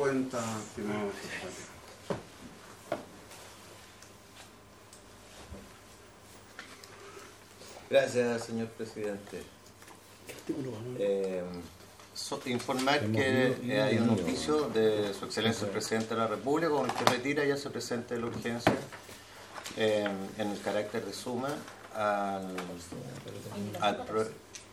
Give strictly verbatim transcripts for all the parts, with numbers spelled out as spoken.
cuenta, estimado secretario. Gracias, señor presidente. Eh, so, informar que eh, hay un oficio de su excelencia el presidente de la República con el que retira y hace presente la urgencia eh, en el carácter de suma al, al, pro,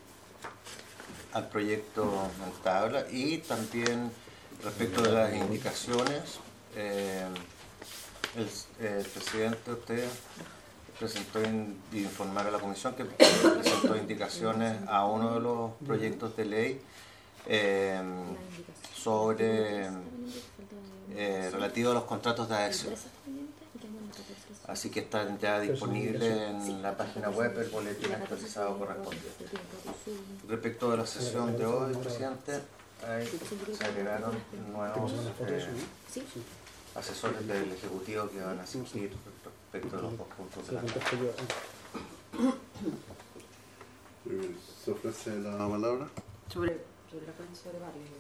al proyecto en tabla y también respecto de las indicaciones. Eh, el, el presidente usted presentó in, informar a la comisión que presentó indicaciones a uno de los proyectos de ley eh, sobre eh, relativo a los contratos de adhesión. Así que están ya disponibles en la página web el boletín actualizado correspondiente. Respecto de la sesión de hoy, presidente, ahí se agregaron nuevos eh, asesores del Ejecutivo que van a asistir respecto de los dos puntos de la tarde. ¿Se ofrece la palabra? Sobre, sobre la cuenta sobre varios.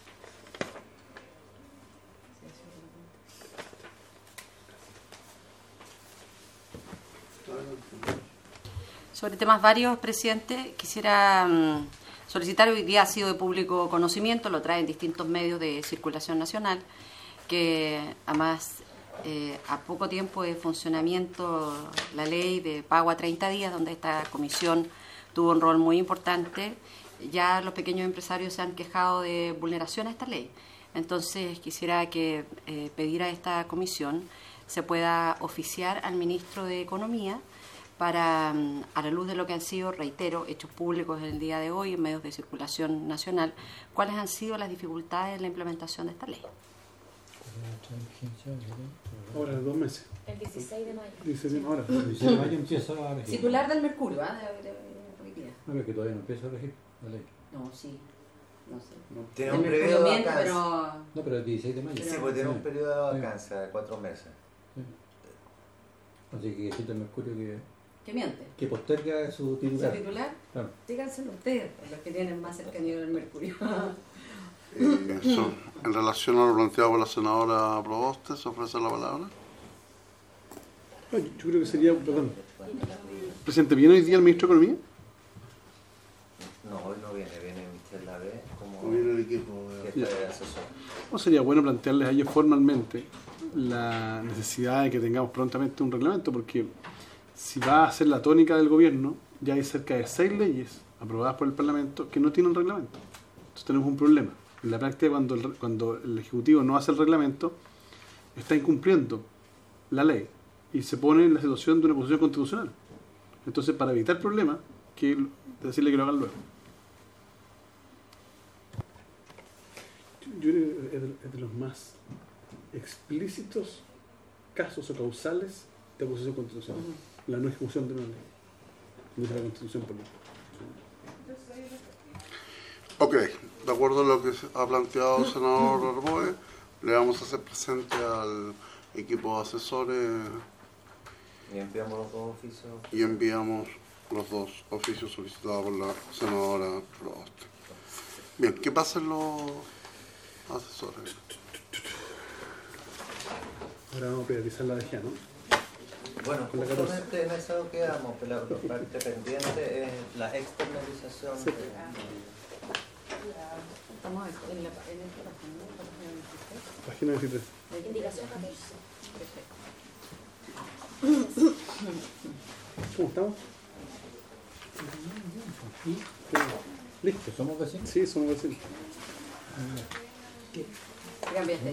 Sobre temas varios, presidente, quisiera um, solicitar, hoy día ha sido de público conocimiento, lo traen distintos medios de circulación nacional, que además eh, a poco tiempo de funcionamiento la ley de pago a treinta días, donde esta comisión tuvo un rol muy importante, ya los pequeños empresarios se han quejado de vulneración a esta ley. Entonces quisiera que eh, pedir a esta comisión se pueda oficiar al ministro de Economía para, a la luz de lo que han sido, reitero, hechos públicos en el día de hoy en medios de circulación nacional, cuáles han sido las dificultades en la implementación de esta ley. Ahora, dos meses. El dieciséis de mayo. dieciséis de mayo. El dieciséis de mayo empieza a regir. Circular del Mercurio, ¿ah? ¿eh? De, de, de, de, no, es que todavía no empieza a regir la ley. no, sí. No sé. No, tiene el un periodo de miente, vacancia. pero... No, pero el dieciséis de mayo. Sí, pues tiene un periodo de vacancia de cuatro meses. Sí. Así que decirle al Mercurio que, ¿Qué miente? que posterga su titular. ¿Su titular? Claro. Díganselo ustedes, los que tienen más cercanía del Mercurio. Eh, eso, en relación a lo planteado por la senadora Proboste, ¿se ofrece la palabra? No, yo creo que sería, perdón, presidente, ¿viene hoy día el ministro de Economía? No, hoy no viene, viene Michel Lavé como ¿O viene el equipo de jefe de asesor. ¿No sería bueno plantearles a ellos formalmente la necesidad de que tengamos prontamente un reglamento? Porque si va a ser la tónica del gobierno, ya hay cerca de seis leyes aprobadas por el Parlamento que no tienen reglamento. Entonces tenemos un problema. En la práctica, cuando el, cuando el Ejecutivo no hace el reglamento, está incumpliendo la ley y se pone en la situación de una posición constitucional. Entonces, para evitar problemas, que decirle que lo hagan luego. Yo creo que es de, es de los más explícitos casos o causales de oposición constitucional. Uh-huh. La no ejecución de una ley. Dice la Constitución política. Ok, de acuerdo a lo que ha planteado el senador Arboe, le vamos a hacer presente al equipo de asesores y enviamos los dos oficios y enviamos los dos oficios solicitados por la senadora Proboste. Bien, ¿qué pasa en los asesores? Ahora vamos a privatizar la D G A, ¿no? Bueno, justamente en eso quedamos, pero la parte pendiente es la externalización. Sí. De, Estamos en, la, en esta página, ¿no? Página veintitrés. Indicación Perfecto. ¿Cómo estamos? ¿Listo? ¿Somos vecinos? Sí, somos vecinos. ¿Qué cambiaste?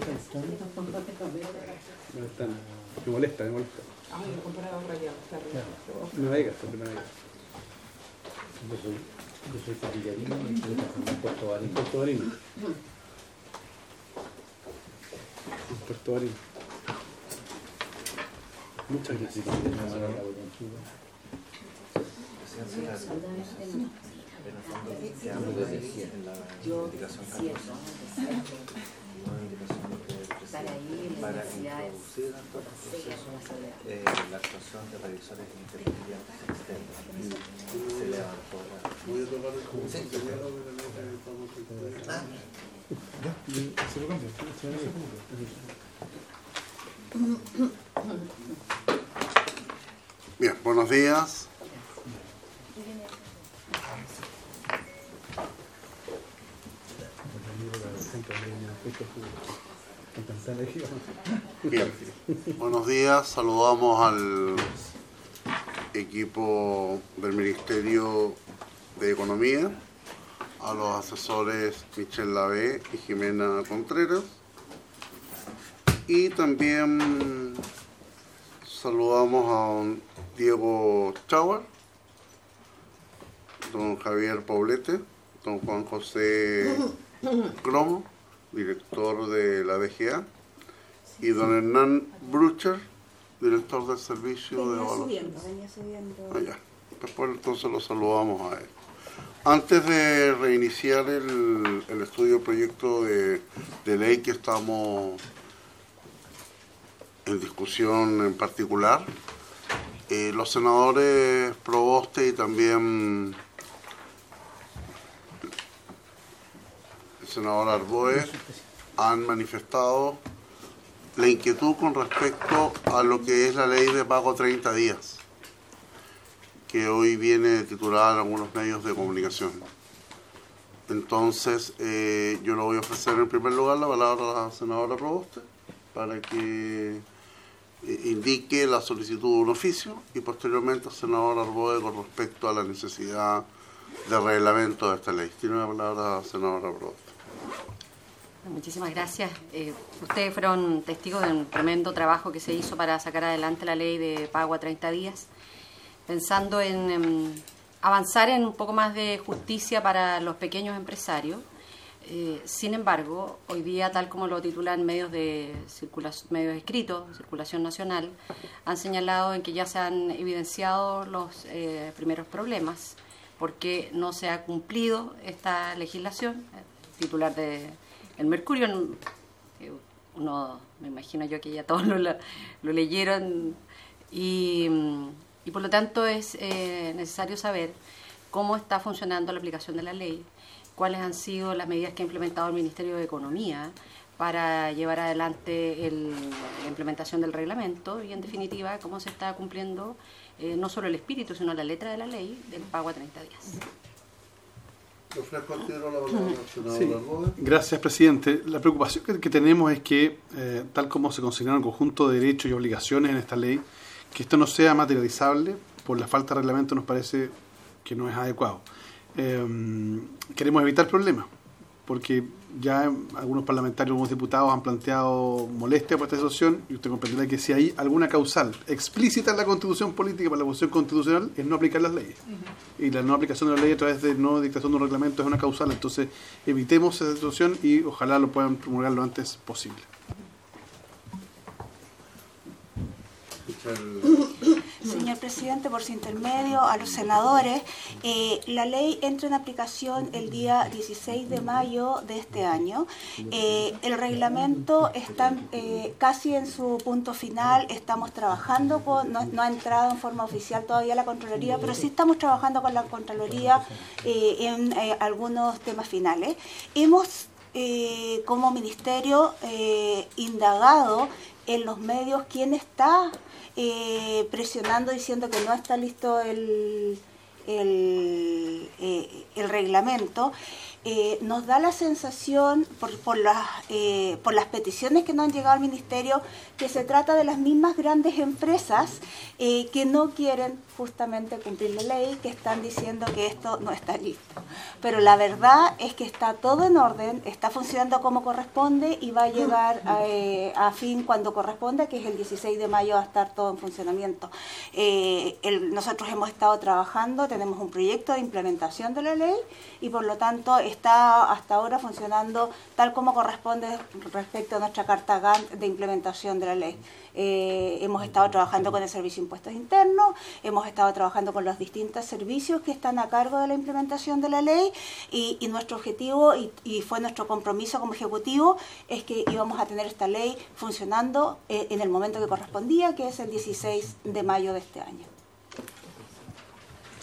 No están. Me molesta, me molesta. Ah, lo comparado ahora ya, está arriba. Me navega, está me navega. Yo soy, yo soy capillarino y estoy trabajando en Puerto Barino. Puerto Barino. Puerto Barino. Muchas gracias. Yo para introducir en todo el proceso eh, la actuación de revisores independientes externos. Se levantó la... Voy a tocar el Sí. ah. Bien, buenos días. Bien, buenos días. Saludamos al equipo del Ministerio de Economía, a los asesores Michelle Lavé y Jimena Contreras, y también saludamos a don Diego Chauer, don Javier Poblete, don Juan José Cromo, director de la D G A, y don Hernán Brucher, director del Servicio venía de Evaluación. subiendo, venía subiendo. Ah, ya. Después entonces lo saludamos a él. Antes de reiniciar el, el estudio del proyecto de, de ley que estamos en discusión en particular, eh, los senadores Proboste y también el senador Arboe han manifestado la inquietud con respecto a lo que es la ley de pago treinta días, que hoy viene titulada en algunos medios de comunicación. Entonces, eh, yo le voy a ofrecer en primer lugar la palabra a la senadora Proboste para que eh, indique la solicitud de un oficio, y posteriormente al senador Arboe con respecto a la necesidad de reglamento de esta ley. Tiene la palabra la senadora Proboste. Muchísimas gracias. Eh, ustedes fueron testigos de un tremendo trabajo que se hizo para sacar adelante la ley de pago a treinta días, pensando en, en avanzar en un poco más de justicia para los pequeños empresarios. Eh, sin embargo, hoy día, tal como lo titulan medios de circulación, medios escritos, circulación nacional, han señalado en que ya se han evidenciado los eh, primeros problemas, porque no se ha cumplido esta legislación. El titular de El Mercurio, uno, me imagino yo que ya todos lo, lo leyeron, y, y por lo tanto es eh, necesario saber cómo está funcionando la aplicación de la ley, cuáles han sido las medidas que ha implementado el Ministerio de Economía para llevar adelante el, la implementación del reglamento, y en definitiva cómo se está cumpliendo eh, no solo el espíritu, sino la letra de la ley del pago a treinta días. Sí. Gracias, presidente. La preocupación que, que tenemos es que, eh, tal como se consignaron un conjunto de derechos y obligaciones en esta ley, que esto no sea materializable por la falta de reglamento nos parece que no es adecuado. Eh, queremos evitar problemas, porque ya algunos parlamentarios, algunos diputados han planteado molestia por esta situación, y usted comprenderá que si hay alguna causal explícita en la Constitución política para la posición constitucional es no aplicar las leyes. Uh-huh. Y la no aplicación de la ley a través de no dictación de un reglamento es una causal. Entonces evitemos esa situación y ojalá lo puedan promulgar lo antes posible. Señor presidente, por su intermedio, a los senadores, eh, la ley entra en aplicación el día dieciséis de mayo de este año. Eh, el reglamento está eh, casi en su punto final. Estamos trabajando con, no, no ha entrado en forma oficial todavía la Contraloría, pero sí estamos trabajando con la Contraloría eh, en eh, algunos temas finales. Hemos, eh, como ministerio, eh, indagado en los medios quién está Eh, presionando, diciendo que no está listo el, el, eh, el reglamento. Eh, nos da la sensación, por, por, las, eh, por las peticiones que nos han llegado al Ministerio, que se trata de las mismas grandes empresas eh, que no quieren justamente cumplir la ley, que están diciendo que esto no está listo. Pero la verdad es que está todo en orden, está funcionando como corresponde y va a llegar a, eh, a fin cuando corresponde, que es el dieciséis de mayo, va a estar todo en funcionamiento. Eh, el, nosotros hemos estado trabajando, tenemos un proyecto de implementación de la ley y por lo tanto está hasta ahora funcionando tal como corresponde respecto a nuestra carta Gantt de implementación de la ley. Eh, hemos estado trabajando con el Servicio de Impuestos Internos, hemos estado trabajando con los distintos servicios que están a cargo de la implementación de la ley y, y nuestro objetivo y, y fue nuestro compromiso como Ejecutivo es que íbamos a tener esta ley funcionando eh, en el momento que correspondía, que es el dieciséis de mayo de este año.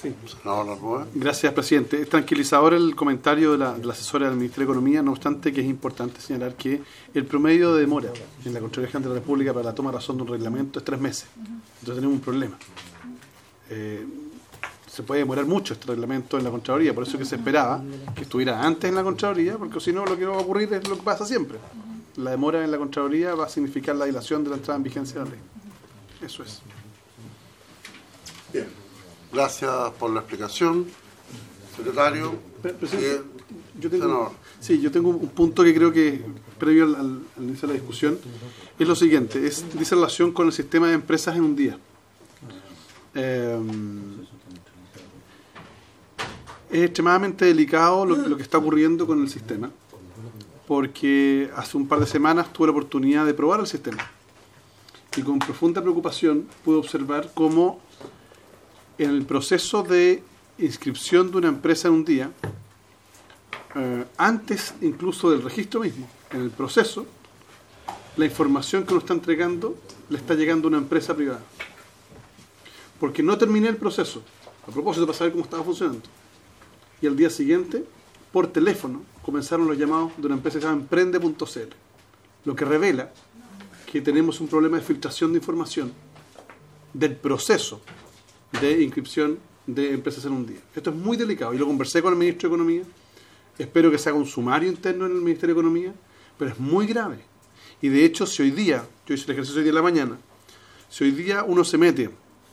Sí. Senador Arboe. Gracias, presidente. Es tranquilizador el comentario de la, de la asesora del Ministerio de Economía, no obstante que es importante señalar que el promedio de demora en la Contraloría General de la República para la toma de razón de un reglamento es tres meses. Entonces tenemos un problema. Eh, se puede demorar mucho este reglamento en la Contraloría, por eso que se esperaba que estuviera antes en la Contraloría, porque si no lo que va a ocurrir es lo que pasa siempre. La demora en la Contraloría va a significar la dilación de la entrada en vigencia de la ley. Eso es. Bien. Gracias por la explicación, secretario. Presidente, y yo tengo, senador. sí, yo tengo un punto que creo que, previo al, al, al inicio de la discusión, es lo siguiente, es, dice relación con el sistema de empresas en un día. Eh, es extremadamente delicado lo, lo que está ocurriendo con el sistema, porque hace un par de semanas tuve la oportunidad de probar el sistema y con profunda preocupación pude observar cómo en el proceso de inscripción de una empresa en un día, eh, antes incluso del registro mismo, en el proceso, la información que nos está entregando le está llegando a una empresa privada. Porque no terminé el proceso, a propósito para saber cómo estaba funcionando. Y al día siguiente, por teléfono, comenzaron los llamados de una empresa que se llama Emprende punto c l, lo que revela que tenemos un problema de filtración de información del proceso de inscripción de empresas en un día. Esto es muy delicado y lo conversé con el ministro de Economía. Espero que se haga un sumario interno en el Ministerio de Economía, pero es muy grave. Y de hecho, si hoy día, yo hice el ejercicio hoy día en la mañana, si hoy día uno se mete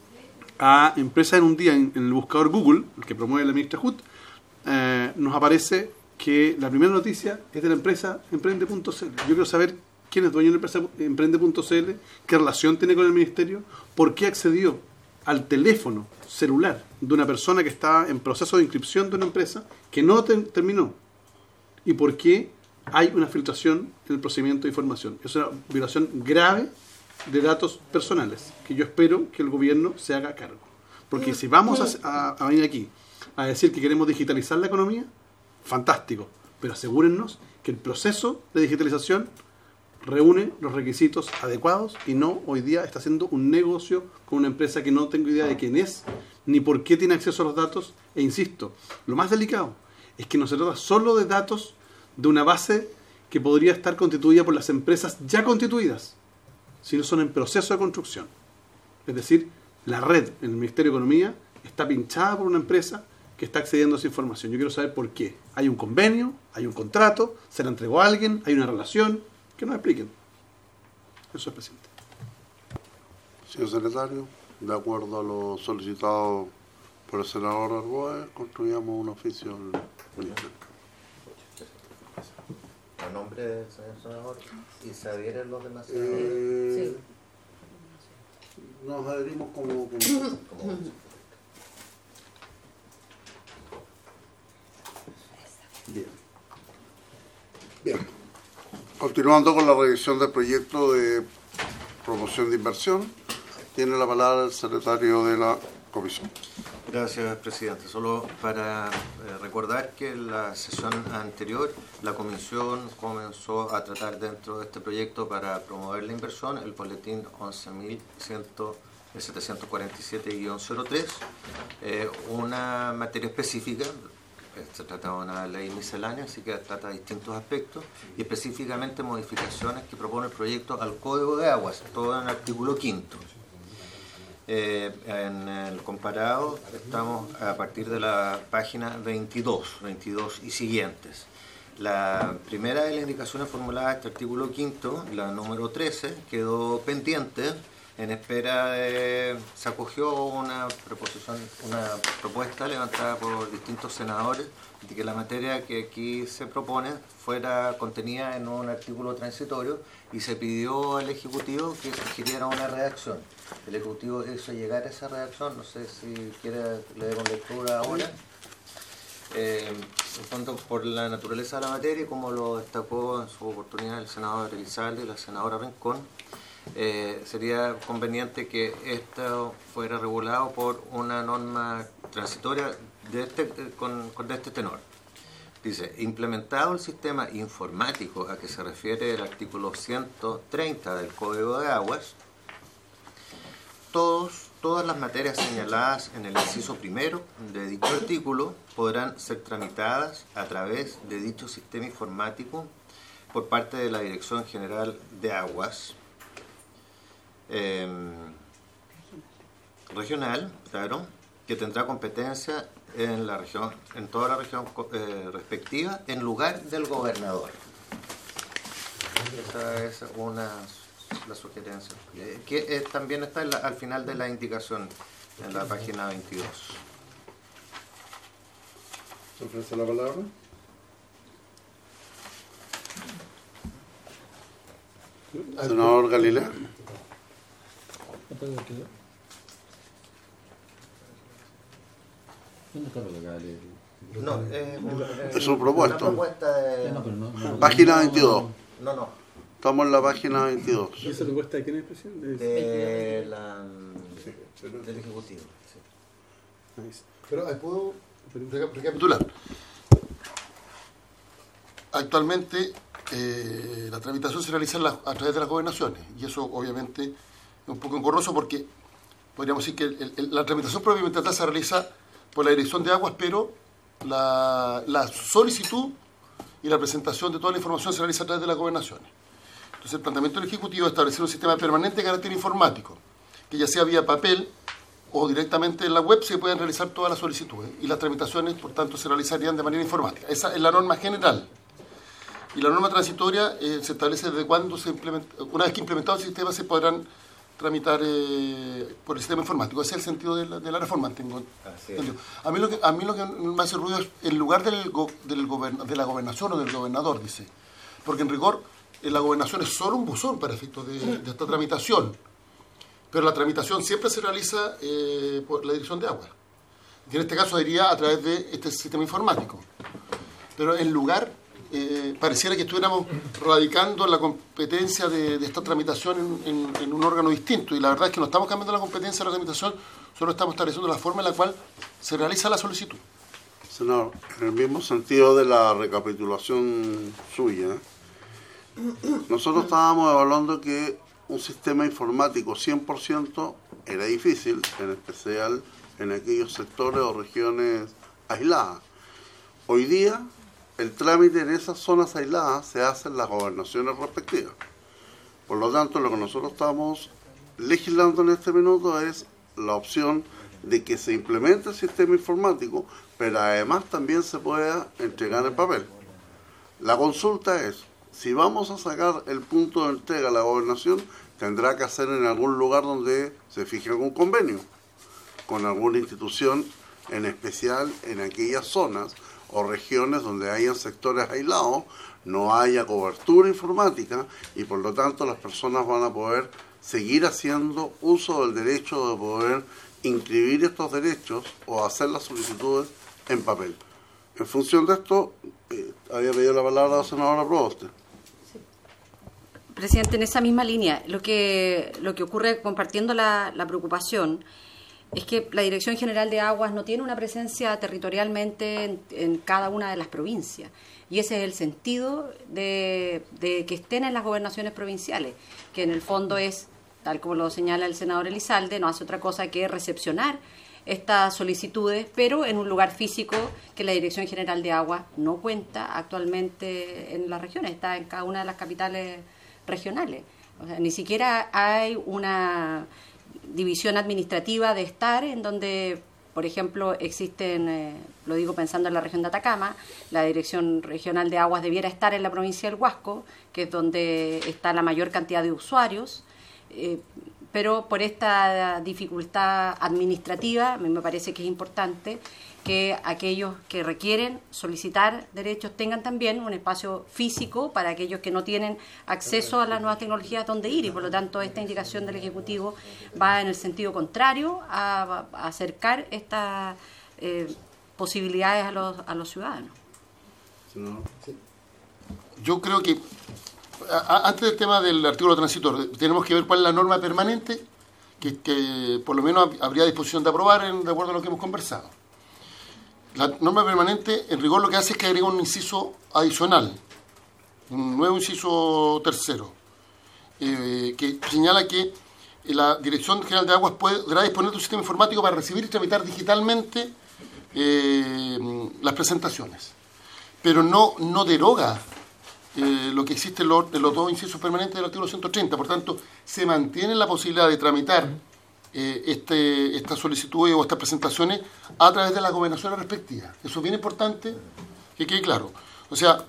a empresas en un día en, en el buscador Google, el que promueve la ministra Hut, eh, nos aparece que la primera noticia es de la empresa Emprende punto c l. Yo quiero saber quién es dueño de la empresa Emprende punto c l, qué relación tiene con el ministerio, por qué accedió al teléfono celular de una persona que estaba en proceso de inscripción de una empresa que no te, terminó y por qué hay una filtración en el procedimiento de información. Es una violación grave de datos personales que yo espero que el gobierno se haga cargo, porque si vamos a, a, a venir aquí a decir que queremos digitalizar la economía, fantástico, pero asegúrennos que el proceso de digitalización reúne los requisitos adecuados y no hoy día está haciendo un negocio con una empresa que no tengo idea de quién es ni por qué tiene acceso a los datos. E insisto, lo más delicado es que no se trata solo de datos de una base que podría estar constituida por las empresas ya constituidas, sino son en proceso de construcción. Es decir, la red en el Ministerio de Economía está pinchada por una empresa que está accediendo a esa información. Yo quiero saber por qué. Hay un convenio, hay un contrato, se la entregó a alguien, hay una relación. Que nos expliquen. Eso es, presidente. Señor secretario, de acuerdo a lo solicitado por el senador Arboe, construyamos un oficio al ministerio. ¿A nombre del señor senador? ¿Y se adhieren los demás? Eh, Sí. Nos adherimos como... como Como- Bien. Bien. Continuando con la revisión del proyecto de promoción de inversión, tiene la palabra el secretario de la comisión. Gracias, presidente. Solo para eh, recordar que en la sesión anterior la comisión comenzó a tratar dentro de este proyecto para promover la inversión el boletín once mil setecientos cuarenta y siete guión cero tres, eh, una materia específica. Se trata de una ley miscelánea, así que trata de distintos aspectos y específicamente modificaciones que propone el proyecto al Código de Aguas, todo en el artículo quinto. Eh, en el comparado estamos a partir de la página veintidós, veintidós y siguientes. La primera de las indicaciones formuladas a este artículo quinto, la número trece, quedó pendiente en espera de... Se acogió una proposición, una propuesta levantada por distintos senadores de que la materia que aquí se propone fuera contenida en un artículo transitorio y se pidió al Ejecutivo que sugiriera una redacción. El Ejecutivo hizo llegar a esa redacción, no sé si quiere le demos lectura ahora. Eh, en fondo, por la naturaleza de la materia, como lo destacó en su oportunidad el senador Elizalde y la senadora Rincón, eh, sería conveniente que esto fuera regulado por una norma transitoria de este, con, con de este tenor. Dice, implementado el sistema informático a que se refiere el artículo ciento treinta del Código de Aguas, todos todas las materias señaladas en el inciso primero de dicho artículo podrán ser tramitadas a través de dicho sistema informático por parte de la Dirección General de Aguas eh, regional, claro, que tendrá competencia en la región, en toda la región eh, respectiva, en lugar del gobernador. Esa es una la sugerencia, eh, que eh, también está en la, al final de la indicación, en la página veintidós. ¿Se ofrece la palabra? Senador Galilea. ¿Dónde está lo que acaba de leer? No, eh, eh, Es su propuesta. una propuesta de... No, pero no, no, Página no, veintidós. No, no, Estamos en la página veintidós. ¿Y esa propuesta de quién es, presidente? de la, del Ejecutivo. Sí. Nice. Pero ahí puedo reca- recapitular. Actualmente eh, la tramitación se realiza en la- a través de las gobernaciones y eso obviamente es un poco engorroso porque podríamos decir que el- el- la tramitación propiamente tal se realiza por la Dirección de Aguas, pero la, la solicitud y la presentación de toda la información se realiza a través de las gobernaciones. Entonces el planteamiento del Ejecutivo es establecer un sistema permanente de carácter informático, que ya sea vía papel o directamente en la web se pueden realizar todas las solicitudes y las tramitaciones, por tanto, se realizarían de manera informática. Esa es la norma general. Y la norma transitoria eh, se establece desde cuándo se implementa, una vez que implementado el sistema se podrán tramitar eh, por el sistema informático. Ese es el sentido de la, de la reforma, tengo Así es. entendido. A mí lo que a mí lo que me hace ruido es el lugar del, go- del gobern- de la gobernación o del gobernador, dice. Porque en rigor eh, la gobernación es solo un buzón para efectos de, de esta tramitación. Pero la tramitación siempre se realiza eh, por la Dirección de Aguas. Y en este caso diría a través de este sistema informático. Pero en lugar, eh, pareciera que estuviéramos radicando la competencia de, de esta tramitación en, en- en un órgano distinto. Y la verdad es que no estamos cambiando la competencia de la tramitación, solo estamos estableciendo la forma en la cual se realiza la solicitud. Senador, en el mismo sentido de la recapitulación suya, nosotros estábamos evaluando que un sistema informático cien por ciento era difícil, en especial en aquellos sectores o regiones aisladas. Hoy día, el trámite en esas zonas aisladas se hace en las gobernaciones respectivas. Por lo tanto, lo que nosotros estamos legislando en este minuto es la opción de que se implemente el sistema informático, pero además también se pueda entregar en papel. La consulta es, si vamos a sacar el punto de entrega a la gobernación, tendrá que hacer en algún lugar donde se fije algún convenio, con alguna institución, en especial en aquellas zonas o regiones donde hayan sectores aislados, no haya cobertura informática y por lo tanto las personas van a poder seguir haciendo uso del derecho de poder inscribir estos derechos o hacer las solicitudes en papel. En función de esto, eh, había pedido la palabra a la senadora Proboste. Presidente, en esa misma línea, lo que, lo que ocurre compartiendo la, la preocupación es que la Dirección General de Aguas no tiene una presencia territorialmente en, en cada una de las provincias. Y ese es el sentido de, de que estén en las gobernaciones provinciales, que en el fondo es, tal como lo señala el senador Elizalde, no hace otra cosa que recepcionar estas solicitudes, pero en un lugar físico que la Dirección General de Aguas no cuenta actualmente en las regiones, está en cada una de las capitales regionales. O sea, ni siquiera hay una división administrativa de estar en donde, por ejemplo, existen, eh, lo digo pensando en la región de Atacama, la Dirección Regional de Aguas debiera estar en la provincia del Huasco, que es donde está la mayor cantidad de usuarios, eh, pero por esta dificultad administrativa, a mí me parece que es importante que aquellos que requieren solicitar derechos tengan también un espacio físico para aquellos que no tienen acceso a las nuevas tecnologías donde ir, y por lo tanto esta indicación del Ejecutivo va en el sentido contrario a, a acercar estas eh, posibilidades a los, a los ciudadanos. Yo creo que a- antes del tema del artículo transitorio, tenemos que ver cuál es la norma permanente que, que por lo menos habría disposición de aprobar en, de acuerdo a lo que hemos conversado. La norma permanente, en rigor, lo que hace es que agrega un inciso adicional, un nuevo inciso tercero, eh, que señala que la Dirección General de Aguas podrá disponer de un sistema informático para recibir y tramitar digitalmente eh, las presentaciones. Pero no, no deroga eh, lo que existe en los, en los dos incisos permanentes del artículo ciento treinta. Por tanto, se mantiene la posibilidad de tramitar eh, este, estas solicitudes o estas presentaciones a través de las gobernaciones respectivas. Eso es bien importante que quede claro. O sea,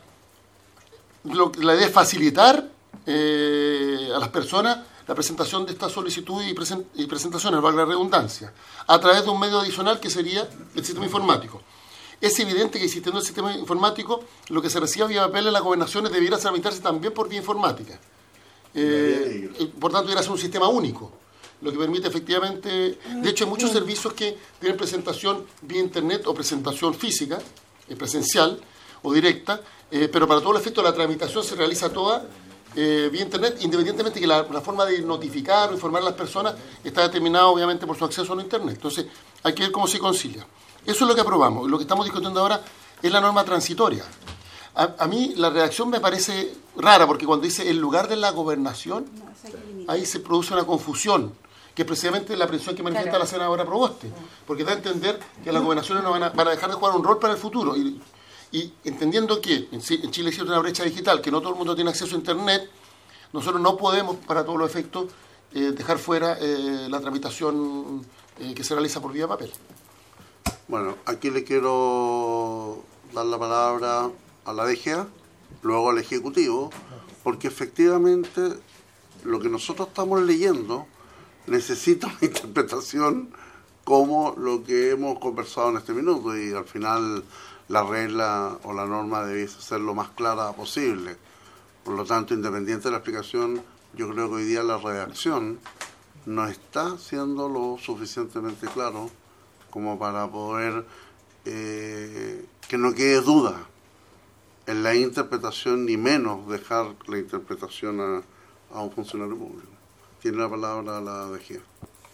lo, la idea es facilitar eh, a las personas la presentación de estas solicitudes y, present, y presentaciones, valga la redundancia, a través de un medio adicional que sería el sistema informático. Es evidente que existiendo el sistema informático, lo que se reciba vía papel en las gobernaciones debiera tramitarse también por vía informática. Eh, por tanto, debiera ser un sistema único, lo que permite efectivamente... De hecho, hay muchos servicios que tienen presentación vía internet o presentación física, eh, presencial o directa, eh, pero para todo el efecto la tramitación se realiza toda Eh, vía internet, independientemente que la, la forma de notificar o informar a las personas está determinada obviamente por su acceso a la internet. Entonces hay que ver cómo se concilia. Eso es lo que aprobamos. Lo que estamos discutiendo ahora es la norma transitoria. A, a mí la redacción me parece rara, porque cuando dice el lugar de la gobernación, ahí se produce una confusión, que es precisamente la presión que manifiesta claro. la senadora Proboste, porque da a entender que las gobernaciones no van a, van a dejar de jugar un rol para el futuro. Y, Y entendiendo que en Chile existe una brecha digital, que no todo el mundo tiene acceso a Internet, nosotros no podemos, para todos los efectos, eh, dejar fuera eh, la tramitación eh, que se realiza por vía papel. Bueno, aquí le quiero dar la palabra a la D G A, luego al Ejecutivo, porque efectivamente lo que nosotros estamos leyendo necesita una interpretación como lo que hemos conversado en este minuto, y al final la regla o la norma debiese ser lo más clara posible. Por lo tanto, independiente de la explicación, yo creo que hoy día la redacción no está siendo lo suficientemente claro como para poder eh, que no quede duda en la interpretación, ni menos dejar la interpretación a, a un funcionario público. Tiene la palabra la D G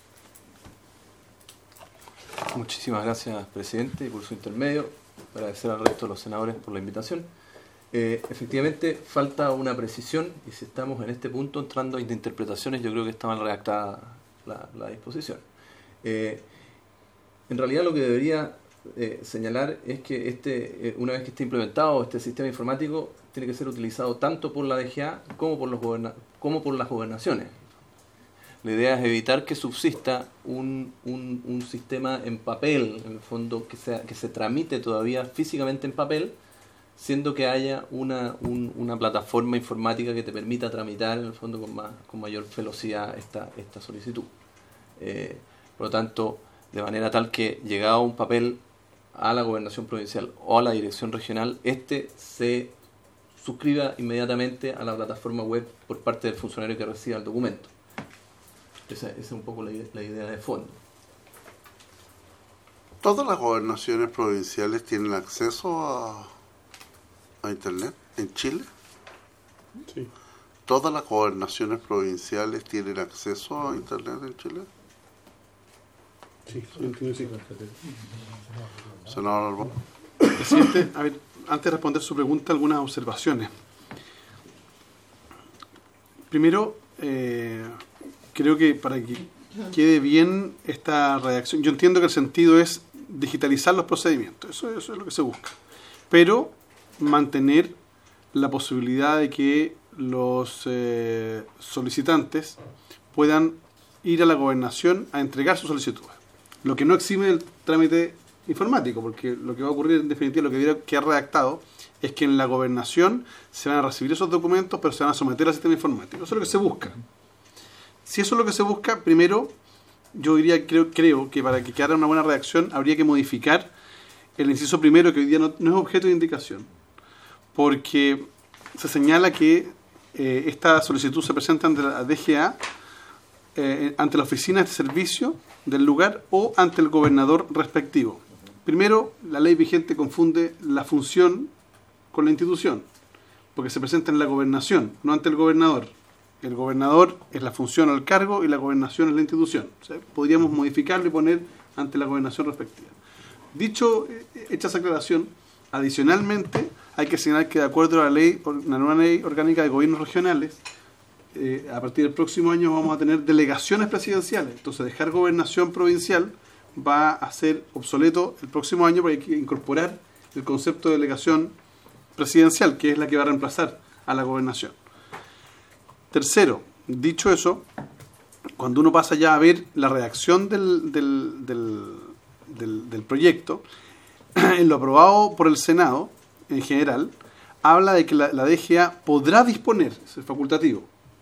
A. Muchísimas gracias, presidente, y por su intermedio. Agradecer al resto de los senadores por la invitación. Eh, efectivamente, falta una precisión, y si estamos en este punto entrando en interpretaciones, yo creo que está mal redactada la, la disposición. Eh, en realidad, lo que debería eh, señalar es que este, eh, una vez que esté implementado este sistema informático, tiene que ser utilizado tanto por la D G A como por, los goberna como por las gobernaciones. La idea es evitar que subsista un, un, un sistema en papel, en el fondo, que, sea, que se tramite todavía físicamente en papel, siendo que haya una, un, una plataforma informática que te permita tramitar, en el fondo, con, más, con mayor velocidad esta, esta solicitud. Eh, por lo tanto, de manera tal que, llegado un papel a la gobernación provincial o a la dirección regional, este se suscriba inmediatamente a la plataforma web por parte del funcionario que reciba el documento. Esa, esa es un poco la, la idea de fondo. ¿Todas las gobernaciones provinciales tienen acceso a, a Internet en Chile? Sí. ¿Todas las gobernaciones provinciales tienen acceso a Internet en Chile? Sí, sí, sí. Senador Arbón. Presidente, a ver, antes de responder su pregunta, algunas observaciones. Primero, eh, creo que para que quede bien esta redacción, yo entiendo que el sentido es digitalizar los procedimientos, eso, eso es lo que se busca, pero mantener la posibilidad de que los eh, solicitantes puedan ir a la gobernación a entregar sus solicitudes, lo que no exime del trámite informático, porque lo que va a ocurrir en definitiva, lo que hubiera que ha redactado, es que en la gobernación se van a recibir esos documentos, pero se van a someter al sistema informático. Eso es lo que se busca. Si eso es lo que se busca, primero, yo diría, creo, creo que para que quedara una buena redacción habría que modificar el inciso primero, que hoy día no, no es objeto de indicación, porque se señala que eh, esta solicitud se presenta ante la D G A, eh, ante la oficina de servicio del lugar o ante el gobernador respectivo. Primero, la ley vigente confunde la función con la institución, porque se presenta en la gobernación, no ante el gobernador. El gobernador es la función o el cargo y la gobernación es la institución. O sea, podríamos modificarlo y poner ante la gobernación respectiva. Dicho, hecha esa aclaración, adicionalmente hay que señalar que de acuerdo a la ley, la nueva ley orgánica de gobiernos regionales, eh, a partir del próximo año vamos a tener delegaciones presidenciales. Entonces dejar gobernación provincial va a ser obsoleto el próximo año porque hay que incorporar el concepto de delegación presidencial, que es la que va a reemplazar a la gobernación. Tercero, dicho eso, cuando uno pasa ya a ver la redacción del, del, del, del, del proyecto, en lo aprobado por el Senado, en general, habla de que la, la D G A podrá disponer, es facultativo.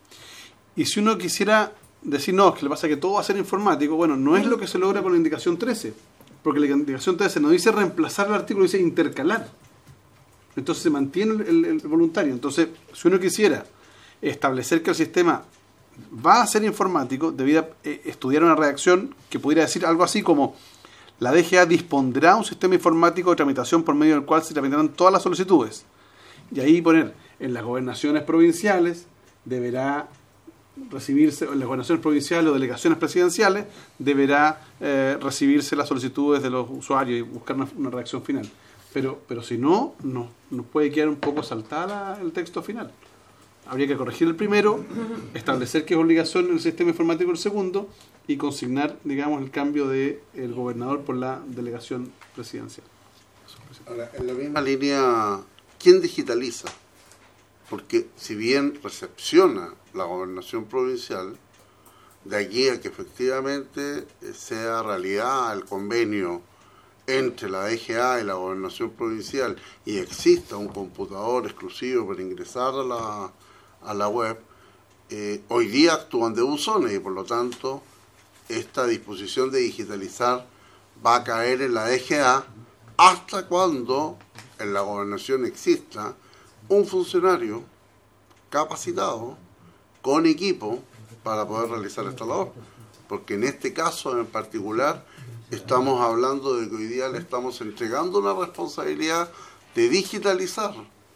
Y si uno quisiera decir, no, es que le pasa que todo va a ser informático, bueno, no es lo que se logra con la indicación trece, porque la indicación trece no dice reemplazar el artículo, dice intercalar. Entonces se mantiene el, el, el voluntario. Entonces, si uno quisiera establecer que el sistema va a ser informático, debería eh, estudiar una redacción que pudiera decir algo así como: la D G A dispondrá un sistema informático de tramitación por medio del cual se tramitarán todas las solicitudes. Y ahí poner, en las gobernaciones provinciales deberá recibirse, en las gobernaciones provinciales o delegaciones presidenciales deberá eh, recibirse las solicitudes de los usuarios y buscar una, una redacción final. Pero, pero si no, no, nos puede quedar un poco saltada el texto final. Habría que corregir el primero, establecer que es obligación el sistema informático el segundo y consignar, digamos, el cambio del de gobernador por la delegación presidencial. Ahora, en la misma línea, ¿quién digitaliza? Porque si bien recepciona la gobernación provincial, de allí a que efectivamente sea realidad el convenio entre la D G A y la gobernación provincial y exista un computador exclusivo para ingresar a la, a la web, eh, hoy día actúan de buzones y por lo tanto esta disposición de digitalizar va a caer en la D G A hasta cuando en la gobernación exista un funcionario capacitado con equipo para poder realizar esta labor, porque en este caso en particular estamos hablando de que hoy día le estamos entregando una responsabilidad de digitalizar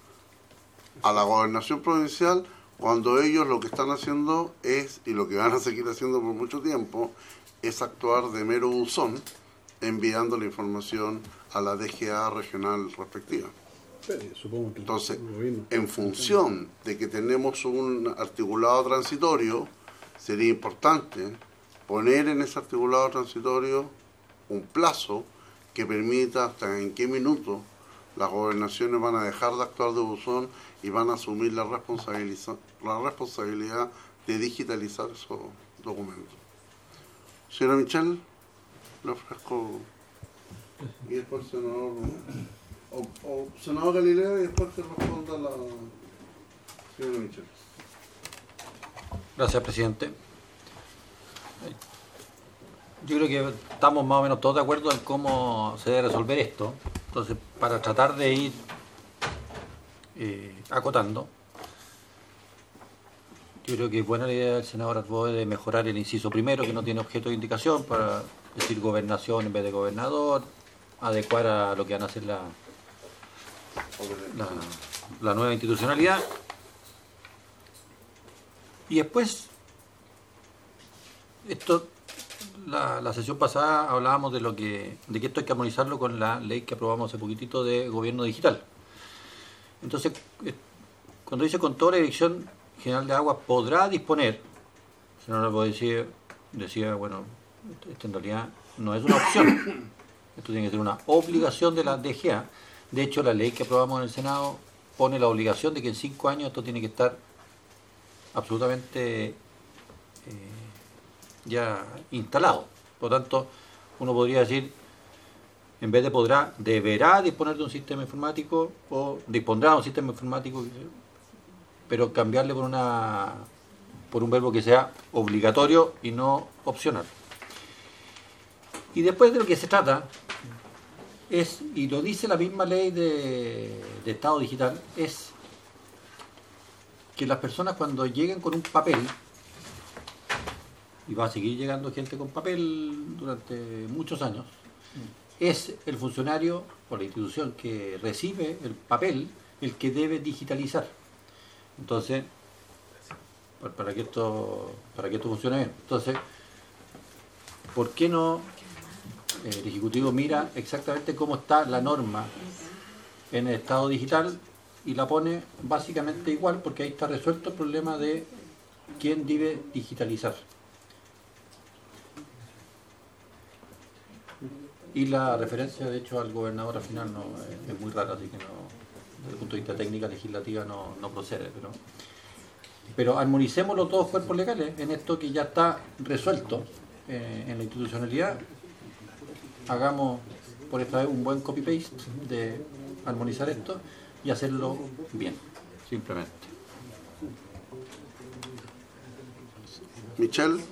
a la gobernación provincial cuando ellos lo que están haciendo es, y lo que van a seguir haciendo por mucho tiempo, es actuar de mero buzón enviando la información a la D G A regional respectiva. Entonces, en función de que tenemos un articulado transitorio, sería importante poner en ese articulado transitorio un plazo que permita hasta en qué minuto las gobernaciones van a dejar de actuar de buzón y van a asumir la, responsabiliza- la responsabilidad de digitalizar esos documentos. Señora Michel, le ofrezco. Y después el senador. O, o senador Galileo y después que responda la señora Michel. Gracias, presidente. Yo creo que estamos más o menos todos de acuerdo en cómo se debe resolver esto. Entonces, para tratar de ir eh, acotando, yo creo que es buena la idea del senador Arboe de mejorar el inciso primero, que no tiene objeto de indicación, para decir gobernación en vez de gobernador, adecuar a lo que van a hacer la, la, la nueva institucionalidad. Y después, esto, la, la sesión pasada hablábamos de lo que, de que esto hay que armonizarlo con la ley que aprobamos hace poquitito de gobierno digital. Entonces, cuando dice con toda la Dirección General de Aguas podrá disponer, el señor Arboe decía, decía, bueno, esto en realidad no es una opción, esto tiene que ser una obligación de la D G A. De hecho, la ley que aprobamos en el Senado pone la obligación de que en cinco años esto tiene que estar absolutamente eh, ya instalado. Por lo tanto, uno podría decir, en vez de podrá, deberá disponer de un sistema informático o dispondrá de un sistema informático, pero cambiarle por una por un verbo que sea obligatorio y no opcional. Y después de lo que se trata es, y lo dice la misma ley de, de Estado Digital, es que las personas cuando lleguen con un papel, y va a seguir llegando gente con papel durante muchos años, es el funcionario o la institución que recibe el papel el que debe digitalizar. Entonces, para que esto, para que esto funcione bien. Entonces, ¿por qué no el Ejecutivo mira exactamente cómo está la norma en el Estado Digital y la pone básicamente igual, porque ahí está resuelto el problema de quién debe digitalizar. Y la referencia, de hecho, al gobernador al final no, es, es muy rara, así que no, desde el punto de vista técnica legislativa no, no procede. Pero, pero armonicemos los dos cuerpos legales en esto que ya está resuelto eh, en la institucionalidad. Hagamos por esta vez un buen copy-paste de armonizar esto y hacerlo bien, simplemente. Michelle.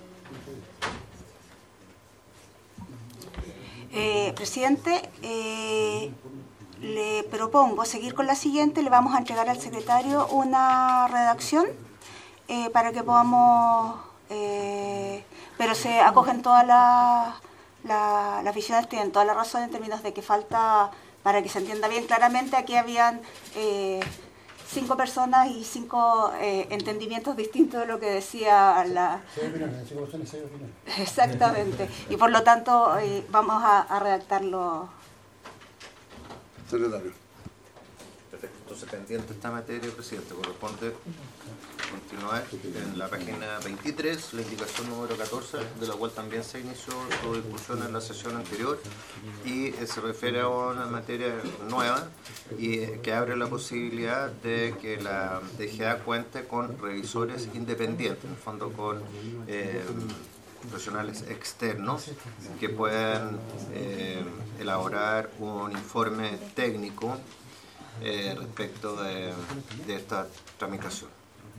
Eh, presidente, eh, le propongo seguir con la siguiente. Le vamos a entregar al secretario una redacción eh, para que podamos, eh, pero se acogen todas las la, la aficionadas, tienen toda la razón en términos de que falta, para que se entienda bien claramente, aquí habían eh, cinco personas y cinco eh, entendimientos distintos de lo que decía la... Exactamente. Y por lo tanto eh, vamos a, a redactarlo. Secretario. Perfecto. Entonces, pendiente esta materia, presidente, corresponde continuar en la página veintitrés, la indicación número catorce, de la cual también se inició su discusión en la sesión anterior y eh, se refiere a una materia nueva y eh, que abre la posibilidad de que la D G A cuente con revisores independientes, en el fondo con eh, profesionales externos que puedan eh, elaborar un informe técnico eh, respecto de, de esta tramitación.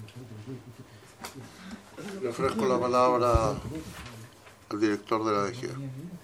Le ofrezco la palabra al director de la D G A.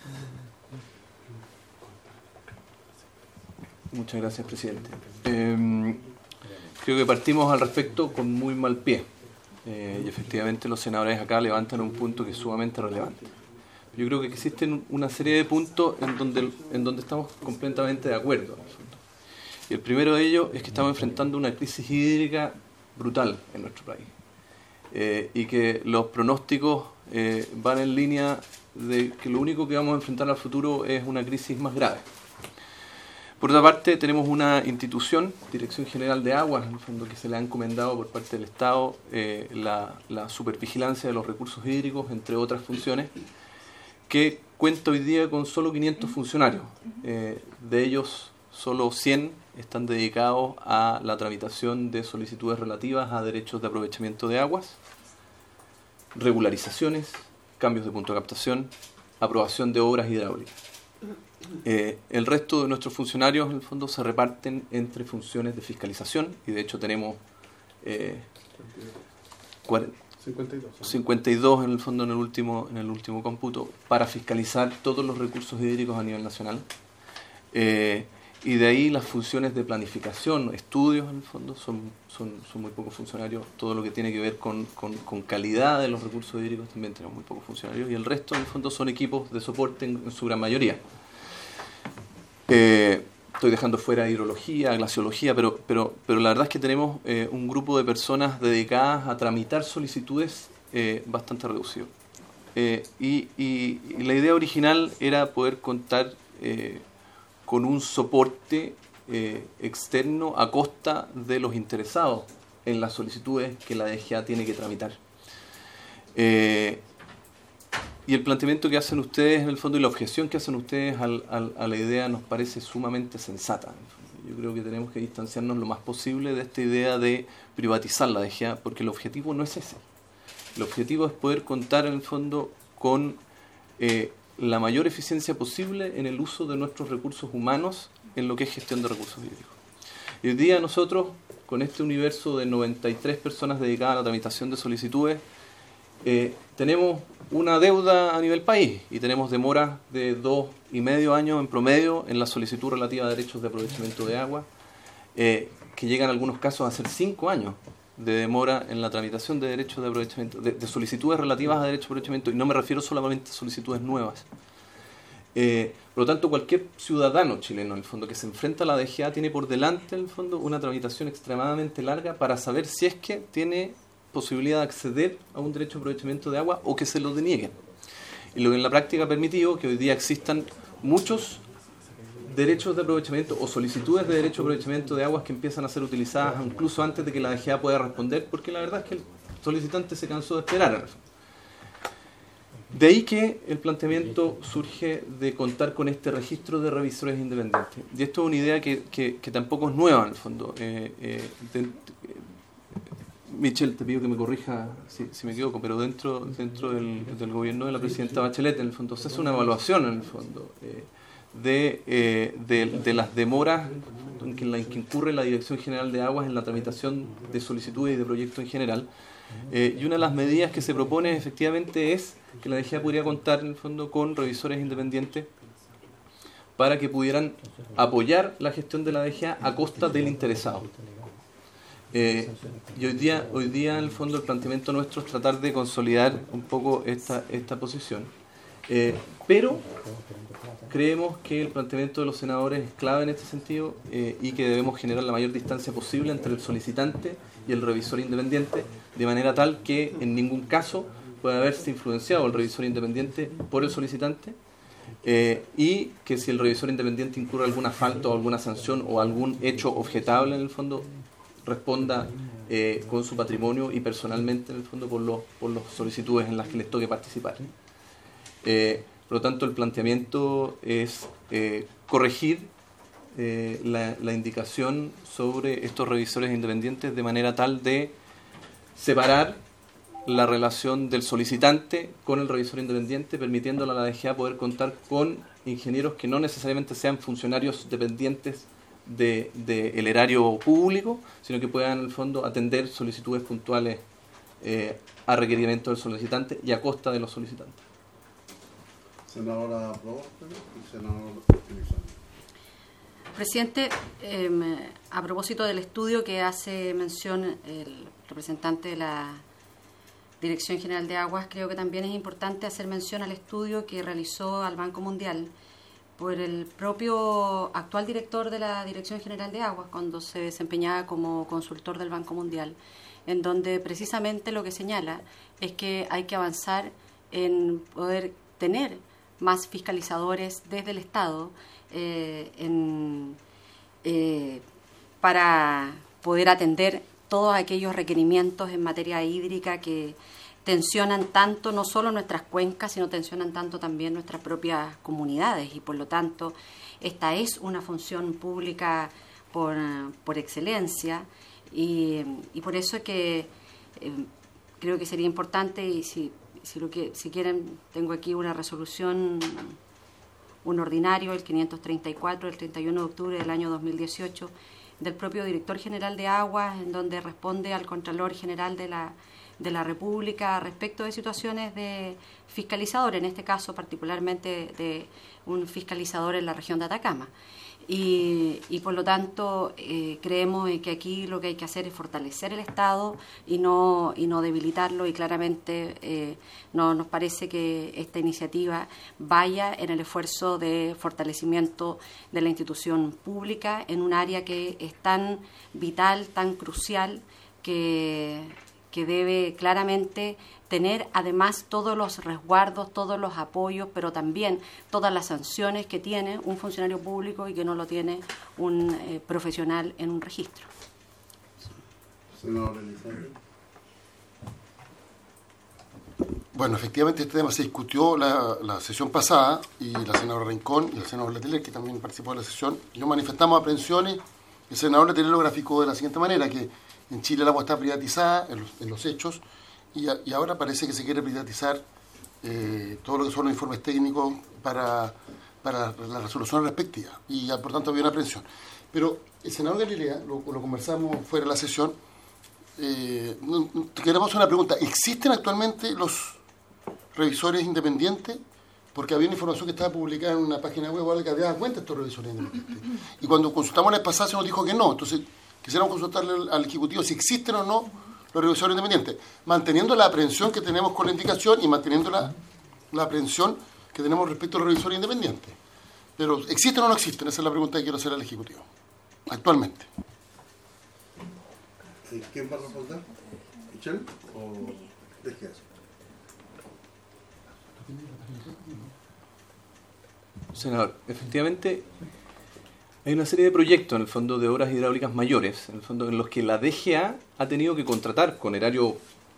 Muchas gracias, presidente. Eh, creo que partimos al respecto con muy mal pie. Eh, y efectivamente los senadores acá levantan un punto que es sumamente relevante. Yo creo que existen una serie de puntos en donde, en donde estamos completamente de acuerdo. Y el primero de ellos es que estamos enfrentando una crisis hídrica brutal en nuestro país. Eh, y que los pronósticos eh, van en línea de que lo único que vamos a enfrentar al futuro es una crisis más grave. Por otra parte, tenemos una institución, Dirección General de Aguas, en el fondo, que se le ha encomendado por parte del Estado eh, la, la supervigilancia de los recursos hídricos, entre otras funciones, que cuenta hoy día con solo quinientos funcionarios. Eh, de ellos, solo cien están dedicados a la tramitación de solicitudes relativas a derechos de aprovechamiento de aguas, regularizaciones, cambios de punto de captación, aprobación de obras hidráulicas. Eh, el resto de nuestros funcionarios, en el fondo, se reparten entre funciones de fiscalización, y de hecho tenemos eh, cincuenta y dos en el fondo en el último en el último cómputo para fiscalizar todos los recursos hídricos a nivel nacional. Eh, y de ahí las funciones de planificación, estudios, en el fondo, son, son, son muy pocos funcionarios. Todo lo que tiene que ver con, con, con calidad de los recursos hídricos también tenemos muy pocos funcionarios, y el resto, en el fondo, son equipos de soporte en, en su gran mayoría. Eh, estoy dejando fuera hidrología, glaciología, pero, pero, pero la verdad es que tenemos eh, un grupo de personas dedicadas a tramitar solicitudes eh, bastante reducido. Eh, y, y, y la idea original era poder contar eh, con un soporte eh, externo a costa de los interesados en las solicitudes que la D G A tiene que tramitar. Eh, y el planteamiento que hacen ustedes, en el fondo, y la objeción que hacen ustedes al, al, a la idea nos parece sumamente sensata. Yo creo que tenemos que distanciarnos lo más posible de esta idea de privatizar la D G A, porque el objetivo no es ese. El objetivo es poder contar, en el fondo, con eh, la mayor eficiencia posible en el uso de nuestros recursos humanos en lo que es gestión de recursos hídricos. Y hoy día nosotros, con este universo de noventa y tres personas dedicadas a la tramitación de solicitudes, eh, tenemos una deuda a nivel país y tenemos demoras de dos y medio años en promedio en la solicitud relativa a derechos de aprovechamiento de agua, eh, que llegan en algunos casos a ser cinco años de demora en la tramitación de derechos de aprovechamiento, de, de solicitudes relativas a derechos de aprovechamiento, y no me refiero solamente a solicitudes nuevas. Eh, por lo tanto, cualquier ciudadano chileno, en el fondo, que se enfrenta a la D G A tiene por delante, en el fondo, una tramitación extremadamente larga para saber si es que tiene posibilidad de acceder a un derecho de aprovechamiento de agua o que se lo denieguen. Y lo que en la práctica ha permitido que hoy día existan muchos derechos de aprovechamiento o solicitudes de derecho de aprovechamiento de aguas que empiezan a ser utilizadas incluso antes de que la D G A pueda responder, porque la verdad es que solicitante se cansó de esperar en el fondo. De ahí que el planteamiento surge de contar con este registro de revisores independientes. Y esto es una idea que, que, que tampoco es nueva en el fondo. Eh, eh, de, de, Michelle, te pido que me corrija si, si me equivoco, pero dentro, dentro del, del gobierno de la presidenta Bachelet, en el fondo, se hace una evaluación en el fondo eh, de, eh, de, de las demoras en que, en la, en que incurre la Dirección General de Aguas en la tramitación de solicitudes y de proyectos en general. Eh, y una de las medidas que se propone efectivamente es que la D G A podría contar en el fondo con revisores independientes para que pudieran apoyar la gestión de la D G A a costa del interesado. Eh, y hoy día, hoy día en el fondo el planteamiento nuestro es tratar de consolidar un poco esta, esta posición. Eh, pero creemos que el planteamiento de los senadores es clave en este sentido eh, y que debemos generar la mayor distancia posible entre el solicitante y el revisor independiente, de manera tal que en ningún caso pueda haberse influenciado el revisor independiente por el solicitante eh, y que si el revisor independiente incurre alguna falta o alguna sanción o algún hecho objetable en el fondo, responda eh, con su patrimonio y personalmente en el fondo por los por las solicitudes en las que les toque participar. Eh, por lo tanto, el planteamiento es eh, corregir eh, la, la indicación sobre estos revisores independientes de manera tal de separar la relación del solicitante con el revisor independiente, permitiéndole a la D G A poder contar con ingenieros que no necesariamente sean funcionarios dependientes del de, de erario público, sino que puedan en el fondo atender solicitudes puntuales eh, a requerimiento del solicitante y a costa de los solicitantes. Senadora Proboste y senador Elizalde. Presidente, eh, a propósito del estudio que hace mención el representante de la Dirección General de Aguas, creo que también es importante hacer mención al estudio que realizó al Banco Mundial por el propio actual director de la Dirección General de Aguas, cuando se desempeñaba como consultor del Banco Mundial, en donde precisamente lo que señala es que hay que avanzar en poder tener más fiscalizadores desde el Estado eh, en, eh, para poder atender todos aquellos requerimientos en materia hídrica que tensionan tanto no solo nuestras cuencas, sino tensionan tanto también nuestras propias comunidades, y por lo tanto esta es una función pública por, por excelencia, y, y por eso es que eh, creo que sería importante, y si, si, lo que, si quieren, tengo aquí una resolución, un ordinario, el quinientos treinta y cuatro, del treinta y uno de octubre del año dos mil dieciocho, del propio Director General de Aguas, en donde responde al Contralor General de la de la República respecto de situaciones de fiscalizador, en este caso particularmente de un fiscalizador en la región de Atacama. Y, y por lo tanto eh, creemos que aquí lo que hay que hacer es fortalecer el Estado y no, y no debilitarlo, y claramente eh, no nos parece que esta iniciativa vaya en el esfuerzo de fortalecimiento de la institución pública en un área que es tan vital, tan crucial, que que debe claramente tener además todos los resguardos, todos los apoyos, pero también todas las sanciones que tiene un funcionario público y que no lo tiene un eh, profesional en un registro. Senador Elizalde. Bueno, efectivamente este tema se discutió la, la sesión pasada, y la senadora Rincón y el senador Letelier, que también participó de la sesión, y nos manifestamos aprensiones. El senador Letelier lo graficó de la siguiente manera, que en Chile el agua está privatizada en los, en los hechos, y, a, y ahora parece que se quiere privatizar eh, todo lo que son los informes técnicos para, para la resolución respectiva, y por tanto había una aprehensión. Pero el senador Galilea, lo, lo conversamos fuera de la sesión, eh, queremos hacer una pregunta: ¿existen actualmente los revisores independientes? Porque había una información que estaba publicada en una página web que había dado cuenta de estos revisores independientes, y cuando consultamos la vez pasada se nos dijo que no. Entonces quisiéramos consultarle al, al Ejecutivo si existen o no los revisores independientes, manteniendo la aprehensión que tenemos con la indicación y manteniendo la, la aprehensión que tenemos respecto a los revisores independientes. Pero, ¿existen o no existen? Esa es la pregunta que quiero hacer al Ejecutivo, actualmente. ¿Quién va a responder? ¿Michelle o D G A? Senador, efectivamente hay una serie de proyectos en el fondo de obras hidráulicas mayores, en el fondo en los que la D G A ha tenido que contratar con erario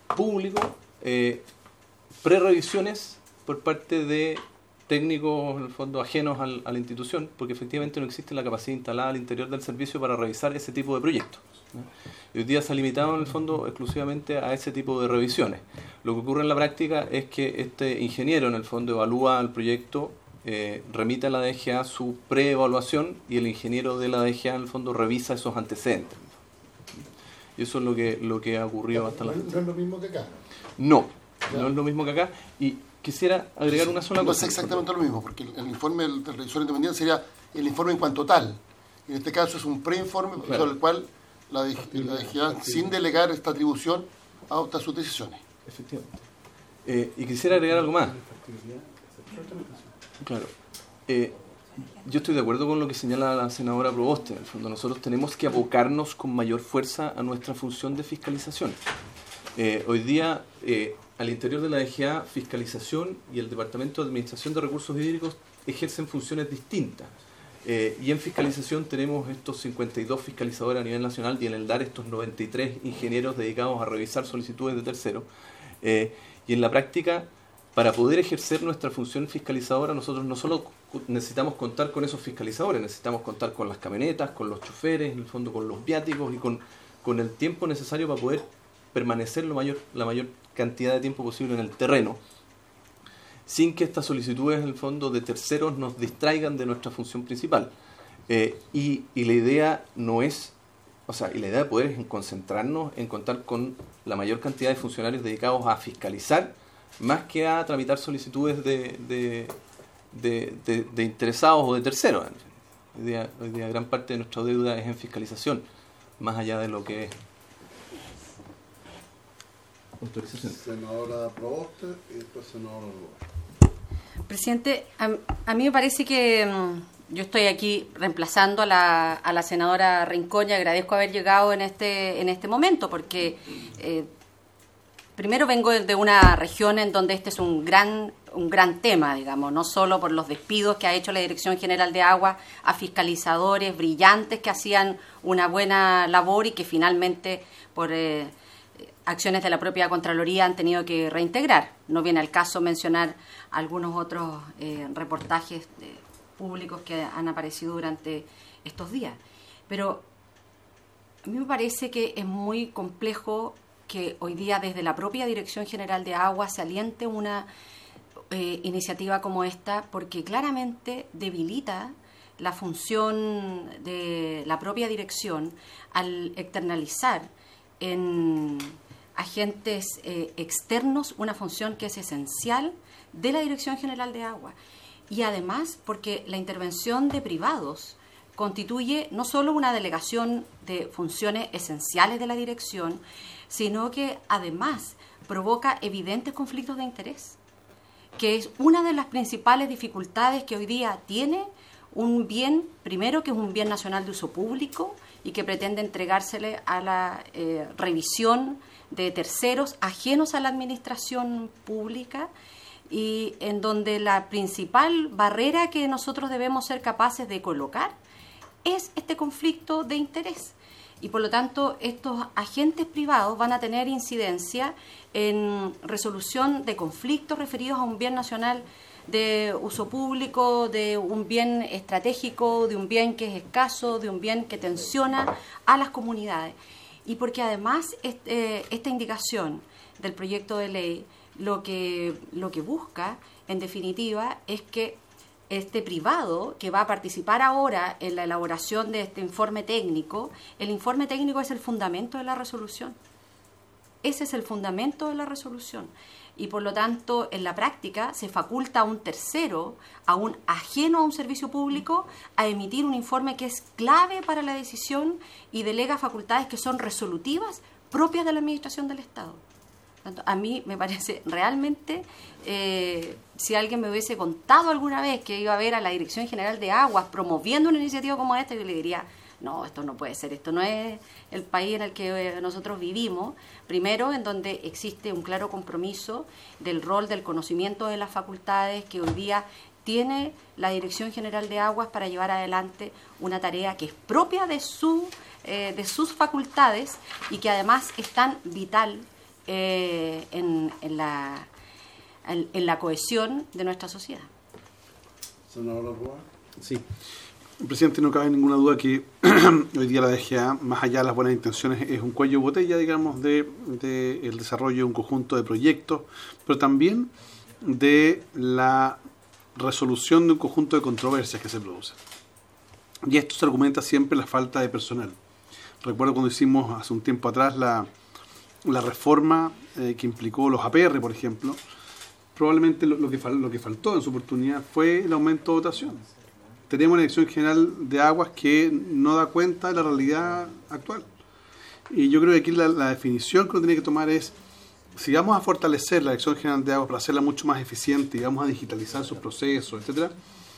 público, eh, pre-revisiones por parte de técnicos, en el fondo, ajenos al, a la institución, porque efectivamente no existe la capacidad instalada al interior del servicio para revisar ese tipo de proyectos, ¿no? Y hoy día se ha limitado, en el fondo, exclusivamente a ese tipo de revisiones. Lo que ocurre en la práctica es que este ingeniero, en el fondo, evalúa el proyecto, eh, remite a la D G A su pre-evaluación y el ingeniero de la D G A, en el fondo, revisa esos antecedentes. Y eso es lo que, lo que ha ocurrido hasta la fecha. ¿No es lo mismo que acá? No, no es lo mismo que acá. Y quisiera agregar una sola no cosa. No es exactamente lo mismo, porque el, el informe del, del revisor independiente sería el informe en cuanto tal. En este caso es un preinforme, claro, sobre el cual la, la D G A, sin delegar esta atribución, adopta sus decisiones. Efectivamente. Eh, y quisiera agregar algo más. Claro. Eh, yo estoy de acuerdo con lo que señala la senadora Proboste. En el fondo, nosotros tenemos que abocarnos con mayor fuerza a nuestra función de fiscalización. Eh, hoy día, eh, al interior de la D G A, fiscalización y el Departamento de Administración de Recursos Hídricos ejercen funciones distintas. Eh, y en fiscalización tenemos estos cincuenta y dos fiscalizadores a nivel nacional y en el D A R estos noventa y tres ingenieros dedicados a revisar solicitudes de terceros. Eh, y en la práctica, para poder ejercer nuestra función fiscalizadora, nosotros no solo necesitamos contar con esos fiscalizadores, necesitamos contar con las camionetas, con los choferes, en el fondo con los viáticos y con, con el tiempo necesario para poder permanecer lo mayor, la mayor cantidad de tiempo posible en el terreno, sin que estas solicitudes, en el fondo, de terceros nos distraigan de nuestra función principal. Eh, y, y la idea no es, o sea, y la idea de poder es en concentrarnos en contar con la mayor cantidad de funcionarios dedicados a fiscalizar, más que a tramitar solicitudes de, de, de, de, de interesados o de terceros. Hoy día, hoy día gran parte de nuestra deuda es en fiscalización, más allá de lo que es autorización. Senadora Proboste y después senadora Roa. Presidente, a, a mí me parece que um, yo estoy aquí reemplazando a la, a la senadora Rincón y agradezco haber llegado en este, en este momento, porque eh, primero vengo de una región en donde este es un gran, un gran tema, digamos, no solo por los despidos que ha hecho la Dirección General de Agua a fiscalizadores brillantes que hacían una buena labor y que finalmente por eh, acciones de la propia Contraloría han tenido que reintegrar. No viene al caso mencionar algunos otros eh, reportajes eh, públicos que han aparecido durante estos días. Pero a mí me parece que es muy complejo que hoy día desde la propia Dirección General de Agua se aliente una eh, iniciativa como esta, porque claramente debilita la función de la propia dirección al externalizar en agentes eh, externos una función que es esencial de la Dirección General de Agua. Y además porque la intervención de privados constituye no solo una delegación de funciones esenciales de la dirección, sino que además provoca evidentes conflictos de interés, que es una de las principales dificultades que hoy día tiene un bien, primero que es un bien nacional de uso público y que pretende entregársele a la eh, revisión de terceros ajenos a la administración pública, y en donde la principal barrera que nosotros debemos ser capaces de colocar es este conflicto de interés. Y por lo tanto, estos agentes privados van a tener incidencia en resolución de conflictos referidos a un bien nacional de uso público, de un bien estratégico, de un bien que es escaso, de un bien que tensiona a las comunidades. Y porque además este, esta indicación del proyecto de ley lo que, lo que busca, en definitiva, es que este privado que va a participar ahora en la elaboración de este informe técnico, el informe técnico es el fundamento de la resolución. Ese es el fundamento de la resolución. Y por lo tanto, en la práctica, se faculta a un tercero, a un ajeno a un servicio público, a emitir un informe que es clave para la decisión y delega facultades que son resolutivas propias de la Administración del Estado. A mí me parece realmente, eh, si alguien me hubiese contado alguna vez que iba a ver a la Dirección General de Aguas promoviendo una iniciativa como esta, yo le diría, no, esto no puede ser, esto no es el país en el que nosotros vivimos. Primero, en donde existe un claro compromiso del rol del conocimiento de las facultades que hoy día tiene la Dirección General de Aguas para llevar adelante una tarea que es propia de, su, eh, de sus facultades y que además es tan vital eh, en, en, la, en, en la cohesión de nuestra sociedad. Senador Arboe. Sí. Presidente, no cabe ninguna duda que hoy día la D G A, más allá de las buenas intenciones, es un cuello de botella, digamos, de, de el desarrollo de un conjunto de proyectos, pero también de la resolución de un conjunto de controversias que se producen. Y esto se argumenta siempre la falta de personal. Recuerdo cuando hicimos hace un tiempo atrás la, la reforma eh, que implicó los A P R, por ejemplo, probablemente lo, lo, que fal, lo que faltó en su oportunidad fue el aumento de dotaciones. Tenemos una Dirección General de Aguas que no da cuenta de la realidad actual. Y yo creo que aquí la, la definición que uno tiene que tomar es, si vamos a fortalecer la Dirección General de Aguas para hacerla mucho más eficiente y vamos a digitalizar sus procesos, etcétera,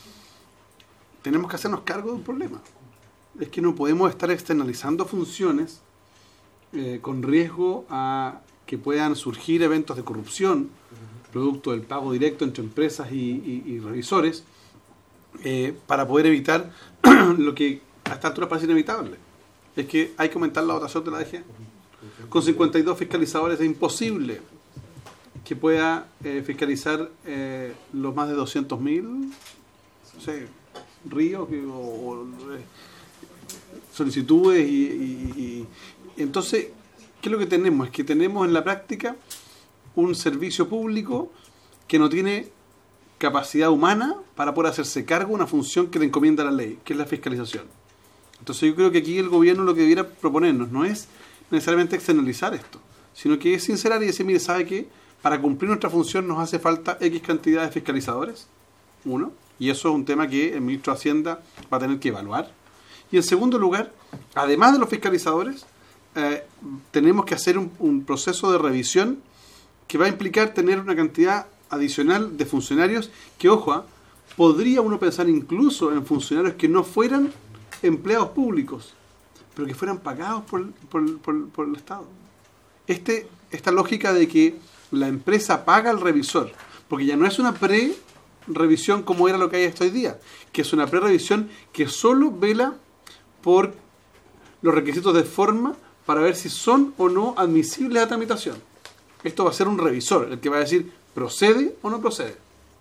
tenemos que hacernos cargo de un problema. Es que no podemos estar externalizando funciones eh, con riesgo a que puedan surgir eventos de corrupción, producto del pago directo entre empresas y, y, y revisores, Eh, para poder evitar lo que a esta altura parece inevitable. Es que hay que aumentar la dotación de la D G A. Con cincuenta y dos fiscalizadores es imposible que pueda eh, fiscalizar eh, los más de doscientos mil no sé, ríos que, o, o eh, solicitudes y, y, y entonces, ¿qué es lo que tenemos? Es que tenemos en la práctica un servicio público que no tiene capacidad humana para poder hacerse cargo de una función que le encomienda la ley, que es la fiscalización. Entonces yo creo que aquí el gobierno lo que debiera proponernos no es necesariamente externalizar esto, sino que es sincerar y decir, mire, ¿sabe qué? Para cumplir nuestra función nos hace falta X cantidad de fiscalizadores, uno, y eso es un tema que el ministro de Hacienda va a tener que evaluar. Y en segundo lugar, además de los fiscalizadores, eh, tenemos que hacer un, un proceso de revisión que va a implicar tener una cantidad adicional de funcionarios que, ojo, podría uno pensar incluso en funcionarios que no fueran empleados públicos, pero que fueran pagados por, por, por, por el Estado. Este, esta lógica de que la empresa paga al revisor, porque ya no es una pre-revisión como era lo que hay hasta hoy día, que es una pre-revisión que solo vela por los requisitos de forma para ver si son o no admisibles a tramitación. Esto va a ser un revisor, el que va a decir ¿procede o no procede?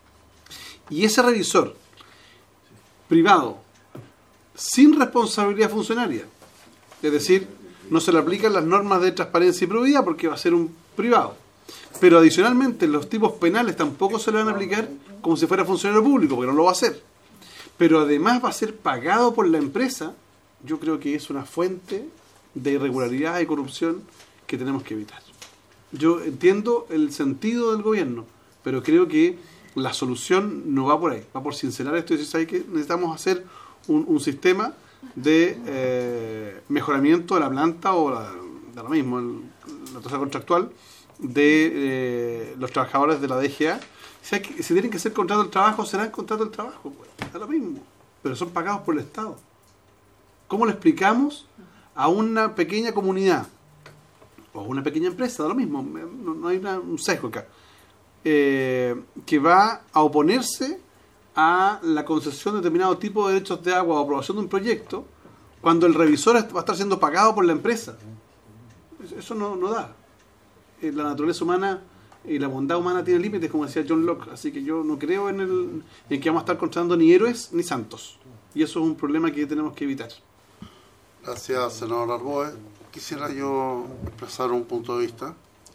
Y ese revisor privado, sin responsabilidad funcionaria, es decir, no se le aplican las normas de transparencia y probidad porque va a ser un privado, pero adicionalmente los tipos penales tampoco se le van a aplicar como si fuera funcionario público, porque no lo va a hacer, pero además va a ser pagado por la empresa. Yo creo que es una fuente de irregularidad y corrupción que tenemos que evitar. Yo entiendo el sentido del gobierno, pero creo que la solución no va por ahí, va por sincerar esto y decir, ¿sabes qué? Necesitamos hacer un, un sistema de eh, mejoramiento de la planta o la, de lo mismo, el, la tasa contractual de eh, los trabajadores de la D G A. Si, hay que, si tienen que ser contrato del trabajo, serán contrato del trabajo, pues, es lo mismo, pero son pagados por el Estado. ¿Cómo le explicamos a una pequeña comunidad o una pequeña empresa, da lo mismo, no, no hay una, un sesgo acá, eh, que va a oponerse a la concesión de determinado tipo de derechos de agua o aprobación de un proyecto cuando el revisor va a estar siendo pagado por la empresa? Eso no, no da. Eh, la naturaleza humana y la bondad humana tiene límites, como decía John Locke, así que yo no creo en, el, en que vamos a estar contratando ni héroes ni santos, y eso es un problema que tenemos que evitar. Gracias, senador Arboe. Quisiera yo expresar un punto de vista.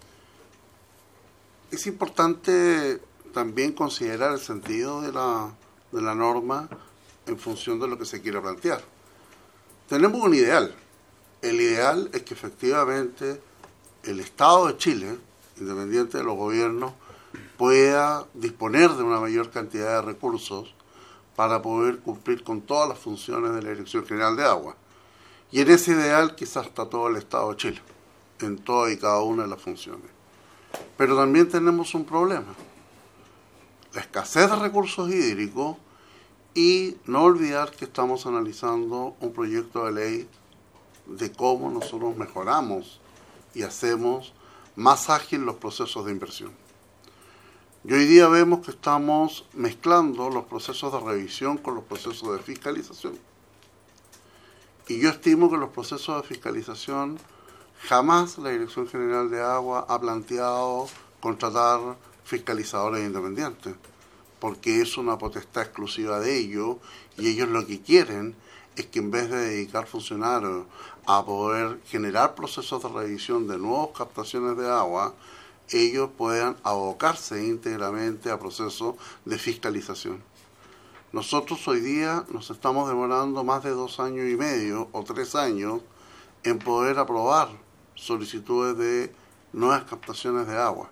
Es importante también considerar el sentido de la, de la norma en función de lo que se quiera plantear. Tenemos un ideal. El ideal es que efectivamente el Estado de Chile, independiente de los gobiernos, pueda disponer de una mayor cantidad de recursos para poder cumplir con todas las funciones de la Dirección General de Agua. Y en ese ideal quizás está todo el Estado de Chile, en todas y cada una de las funciones. Pero también tenemos un problema: la escasez de recursos hídricos, y no olvidar que estamos analizando un proyecto de ley de cómo nosotros mejoramos y hacemos más ágil los procesos de inversión. Y hoy día vemos que estamos mezclando los procesos de revisión con los procesos de fiscalización. Y yo estimo que los procesos de fiscalización jamás la Dirección General de Agua ha planteado contratar fiscalizadores independientes, porque es una potestad exclusiva de ellos, y ellos lo que quieren es que en vez de dedicar funcionarios a poder generar procesos de revisión de nuevas captaciones de agua, ellos puedan abocarse íntegramente a procesos de fiscalización. Nosotros hoy día nos estamos demorando más de dos años y medio o tres años en poder aprobar solicitudes de nuevas captaciones de agua.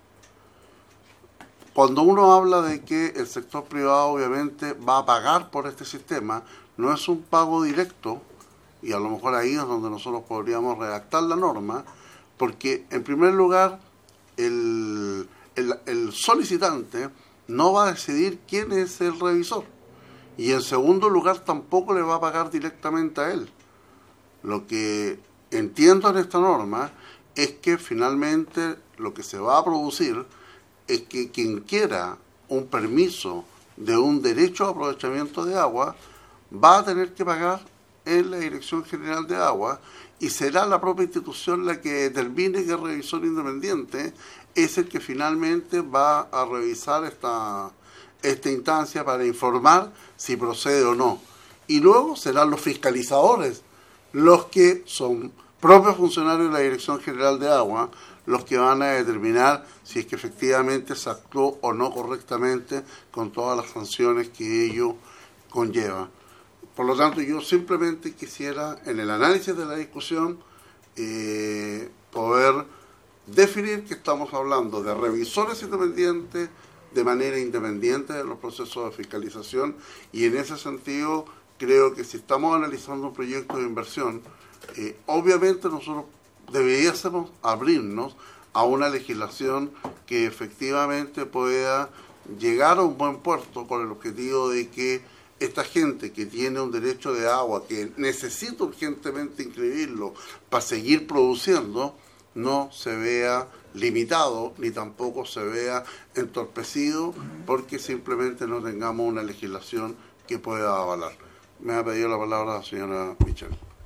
Cuando uno habla de que el sector privado obviamente va a pagar por este sistema, no es un pago directo, y a lo mejor ahí es donde nosotros podríamos redactar la norma, porque en primer lugar el, el, el solicitante no va a decidir quién es el revisor, y en segundo lugar tampoco le va a pagar directamente a él. Lo que entiendo en esta norma es que finalmente lo que se va a producir es que quien quiera un permiso de un derecho a aprovechamiento de agua va a tener que pagar en la Dirección General de Agua, y será la propia institución la que determine que el revisor independiente es el que finalmente va a revisar esta, esta instancia para informar si procede o no. Y luego serán los fiscalizadores, los que son propios funcionarios de la Dirección General de Agua, los que van a determinar si es que efectivamente se actuó o no correctamente con todas las sanciones que ello conlleva. Por lo tanto, yo simplemente quisiera, en el análisis de la discusión, eh, poder definir que estamos hablando de revisores independientes de manera independiente de los procesos de fiscalización, y en ese sentido creo que si estamos analizando un proyecto de inversión, eh, obviamente nosotros deberíamos abrirnos a una legislación que efectivamente pueda llegar a un buen puerto, con el objetivo de que esta gente que tiene un derecho de agua, que necesita urgentemente inscribirlo para seguir produciendo, no se vea limitado ni tampoco se vea entorpecido porque simplemente no tengamos una legislación que pueda avalar. Me ha pedido la palabra la señora Michel.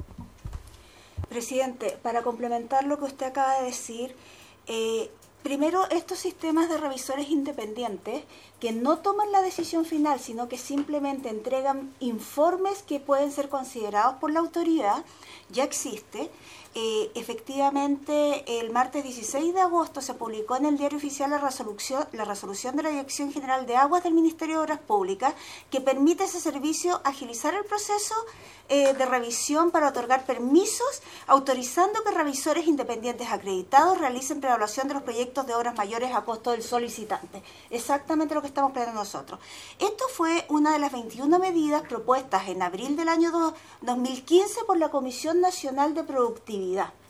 Presidente, para complementar lo que usted acaba de decir, eh, primero, estos sistemas de revisores independientes que no toman la decisión final, sino que simplemente entregan informes que pueden ser considerados por la autoridad, ya existe. Eh, efectivamente, el martes dieciséis de agosto se publicó en el Diario Oficial la resolución, la resolución de la Dirección General de Aguas del Ministerio de Obras Públicas, que permite a ese servicio agilizar el proceso eh, de revisión para otorgar permisos, autorizando que revisores independientes acreditados realicen preevaluación de los proyectos de obras mayores a costo del solicitante. Exactamente lo que estamos planteando nosotros. Esto fue una de las veintiuna medidas propuestas en abril del año dos mil quince por la Comisión Nacional de Productividad.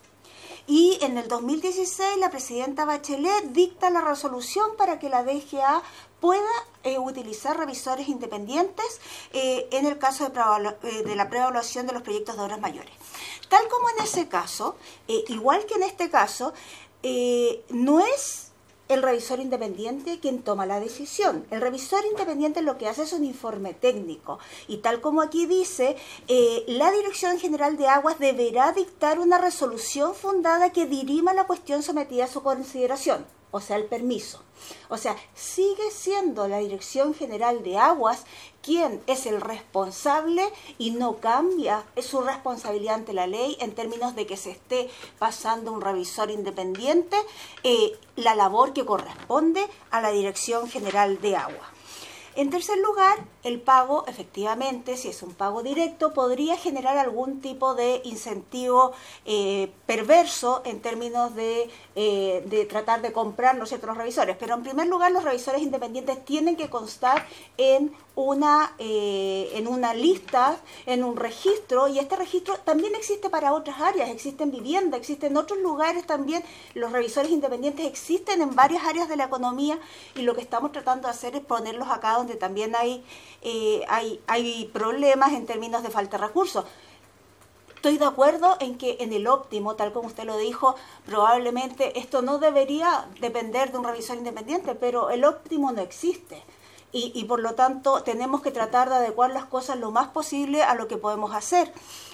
Y en el dos mil dieciséis la presidenta Bachelet dicta la resolución para que la D G A pueda eh, utilizar revisores independientes eh, en el caso de, eh, de la preevaluación de los proyectos de obras mayores. Tal como en ese caso, eh, igual que en este caso, eh, no es el revisor independiente quien toma la decisión. El revisor independiente lo que hace es un informe técnico, y tal como aquí dice, eh, la Dirección General de Aguas deberá dictar una resolución fundada que dirima la cuestión sometida a su consideración, o sea, el permiso. O sea, sigue siendo la Dirección General de Aguas quien es el responsable, y no cambia su responsabilidad ante la ley en términos de que se esté pasando un revisor independiente eh, la labor que corresponde a la Dirección General de Agua. En tercer lugar, el pago, efectivamente, si es un pago directo, podría generar algún tipo de incentivo eh, perverso en términos de, eh, de tratar de comprar, ¿no es cierto?, los revisores. Pero en primer lugar, los revisores independientes tienen que constar en una, eh, en una lista, en un registro, y este registro también existe para otras áreas, existe en vivienda, existe en otros lugares también. Los revisores independientes existen en varias áreas de la economía, y lo que estamos tratando de hacer es ponerlos acá donde también hay, eh, hay, hay problemas en términos de falta de recursos. Estoy de acuerdo en que en el óptimo, tal como usted lo dijo, probablemente esto no debería depender de un revisor independiente, pero el óptimo no existe. Y, y por lo tanto tenemos que tratar de adecuar las cosas lo más posible a lo que podemos hacer.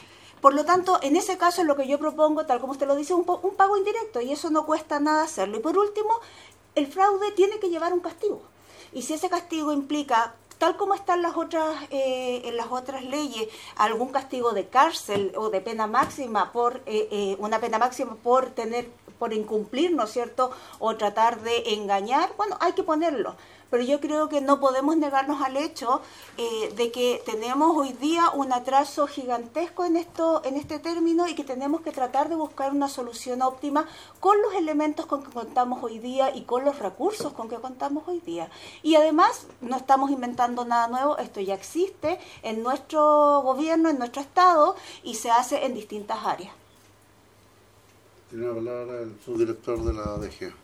Por lo tanto, en ese caso lo que yo propongo, tal como usted lo dice, es un, un pago indirecto y eso no cuesta nada hacerlo. Y por último, el fraude tiene que llevar un castigo. Y si ese castigo implica, tal como están las otras eh, en las otras leyes, algún castigo de cárcel o de pena máxima por eh, eh, una pena máxima por tener por incumplir, ¿no es cierto?, o tratar de engañar, bueno, hay que ponerlo. Pero yo creo que no podemos negarnos al hecho eh, de que tenemos hoy día un atraso gigantesco en esto, en este término y que tenemos que tratar de buscar una solución óptima con los elementos con que contamos hoy día y con los recursos con que contamos hoy día. Y además no estamos inventando nada nuevo, esto ya existe en nuestro gobierno, en nuestro Estado y se hace en distintas áreas. Tiene la palabra el subdirector de la D G A.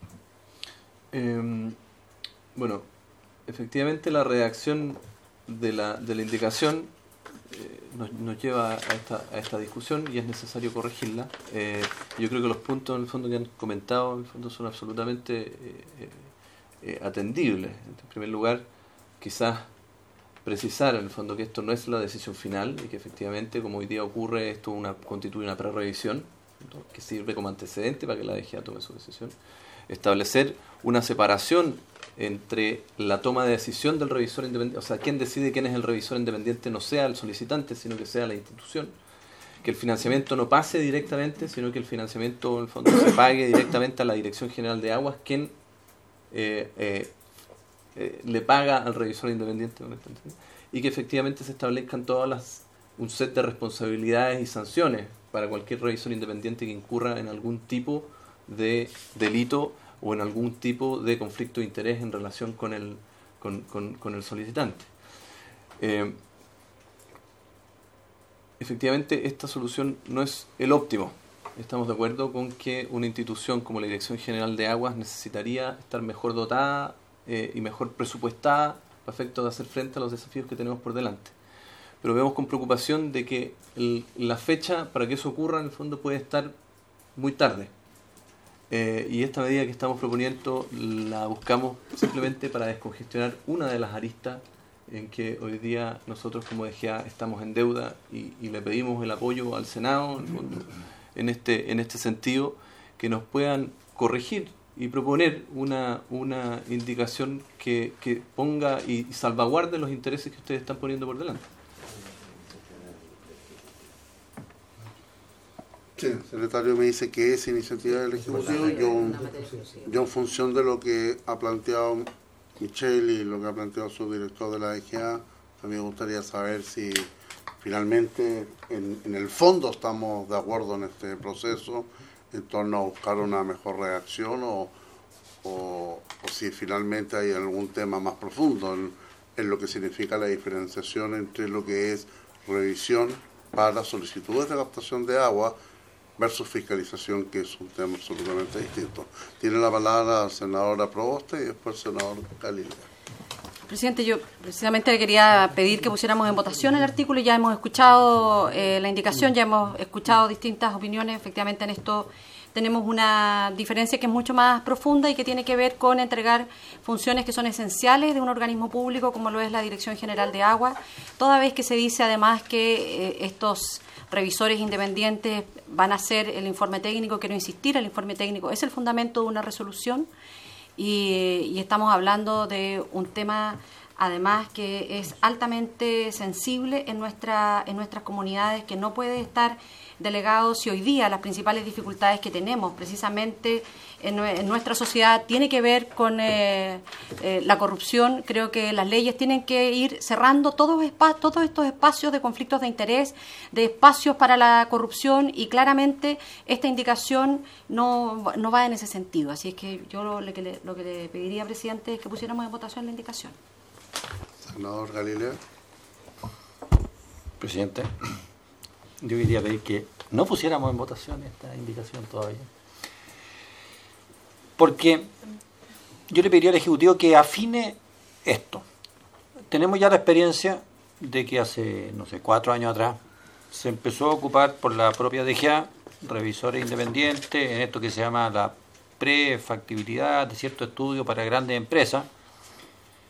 Eh, bueno, efectivamente la redacción de la, de la indicación eh, nos, nos lleva a esta, a esta discusión y es necesario corregirla. Eh, yo creo que los puntos en el fondo que han comentado en el fondo son absolutamente eh, eh, atendibles. En primer lugar, quizás precisar en el fondo que esto no es la decisión final y que efectivamente, como hoy día ocurre, esto una, constituye una prerevisión, ¿no?, que sirve como antecedente para que la D G A tome su decisión. Establecer una separación entre la toma de decisión del revisor independiente, o sea, quien decide quién es el revisor independiente no sea el solicitante, sino que sea la institución. Que el financiamiento no pase directamente, sino que el financiamiento, en el fondo, se pague directamente a la Dirección General de Aguas, quien eh, eh, eh, le paga al revisor independiente, ¿no? Y que efectivamente se establezcan todas las un set de responsabilidades y sanciones para cualquier revisor independiente que incurra en algún tipo de delito o en algún tipo de conflicto de interés en relación con el, con, con, con el solicitante. Eh, efectivamente, esta solución no es el óptimo. Estamos de acuerdo con que una institución como la Dirección General de Aguas necesitaría estar mejor dotada eh, y mejor presupuestada para efectos de hacer frente a los desafíos que tenemos por delante. Pero vemos con preocupación de que el, la fecha para que eso ocurra en el fondo puede estar muy tarde. Eh, y esta medida que estamos proponiendo la buscamos simplemente para descongestionar una de las aristas en que hoy día nosotros como D G A estamos en deuda y, y le pedimos el apoyo al Senado en, el fondo, en, este, en este sentido, que nos puedan corregir y proponer una, una indicación que, que ponga y, y salvaguarde los intereses que ustedes están poniendo por delante. Sí, el secretario me dice que es iniciativa del Ejecutivo. Yo, yo en función de lo que ha planteado Michelle y lo que ha planteado su director de la D G A, a mí me gustaría saber si finalmente en, en el fondo estamos de acuerdo en este proceso en torno a buscar una mejor reacción o, o, o si finalmente hay algún tema más profundo en, en lo que significa la diferenciación entre lo que es revisión para solicitudes de captación de agua versus fiscalización, que es un tema absolutamente distinto. Tiene la palabra la senadora Proboste y después el senador Galilea. Presidente, yo precisamente le quería pedir que pusiéramos en votación el artículo. Ya hemos escuchado eh, la indicación, ya hemos escuchado distintas opiniones. Efectivamente, en esto tenemos una diferencia que es mucho más profunda y que tiene que ver con entregar funciones que son esenciales de un organismo público como lo es la Dirección General de Agua, toda vez que se dice además que eh, estos revisores independientes van a hacer el informe técnico. Quiero insistir, el informe técnico es el fundamento de una resolución y, y estamos hablando de un tema además que es altamente sensible en nuestra en nuestras comunidades, que no puede estar delegado si hoy día las principales dificultades que tenemos precisamente en, en nuestra sociedad tiene que ver con eh, eh, la corrupción. Creo que las leyes tienen que ir cerrando todos, todos estos espacios de conflictos de interés, de espacios para la corrupción, y claramente esta indicación no, no va en ese sentido. Así es que yo lo, lo, que le, lo que le pediría, presidente, es que pusiéramos en votación la indicación. Senador Galilea. Presidente, yo quería pedir que no pusiéramos en votación esta indicación todavía. Porque yo le pediría al Ejecutivo que afine esto. Tenemos ya la experiencia de que hace, no sé, cuatro años atrás se empezó a ocupar por la propia D G A revisores independientes en esto que se llama la prefactibilidad de cierto estudio para grandes empresas.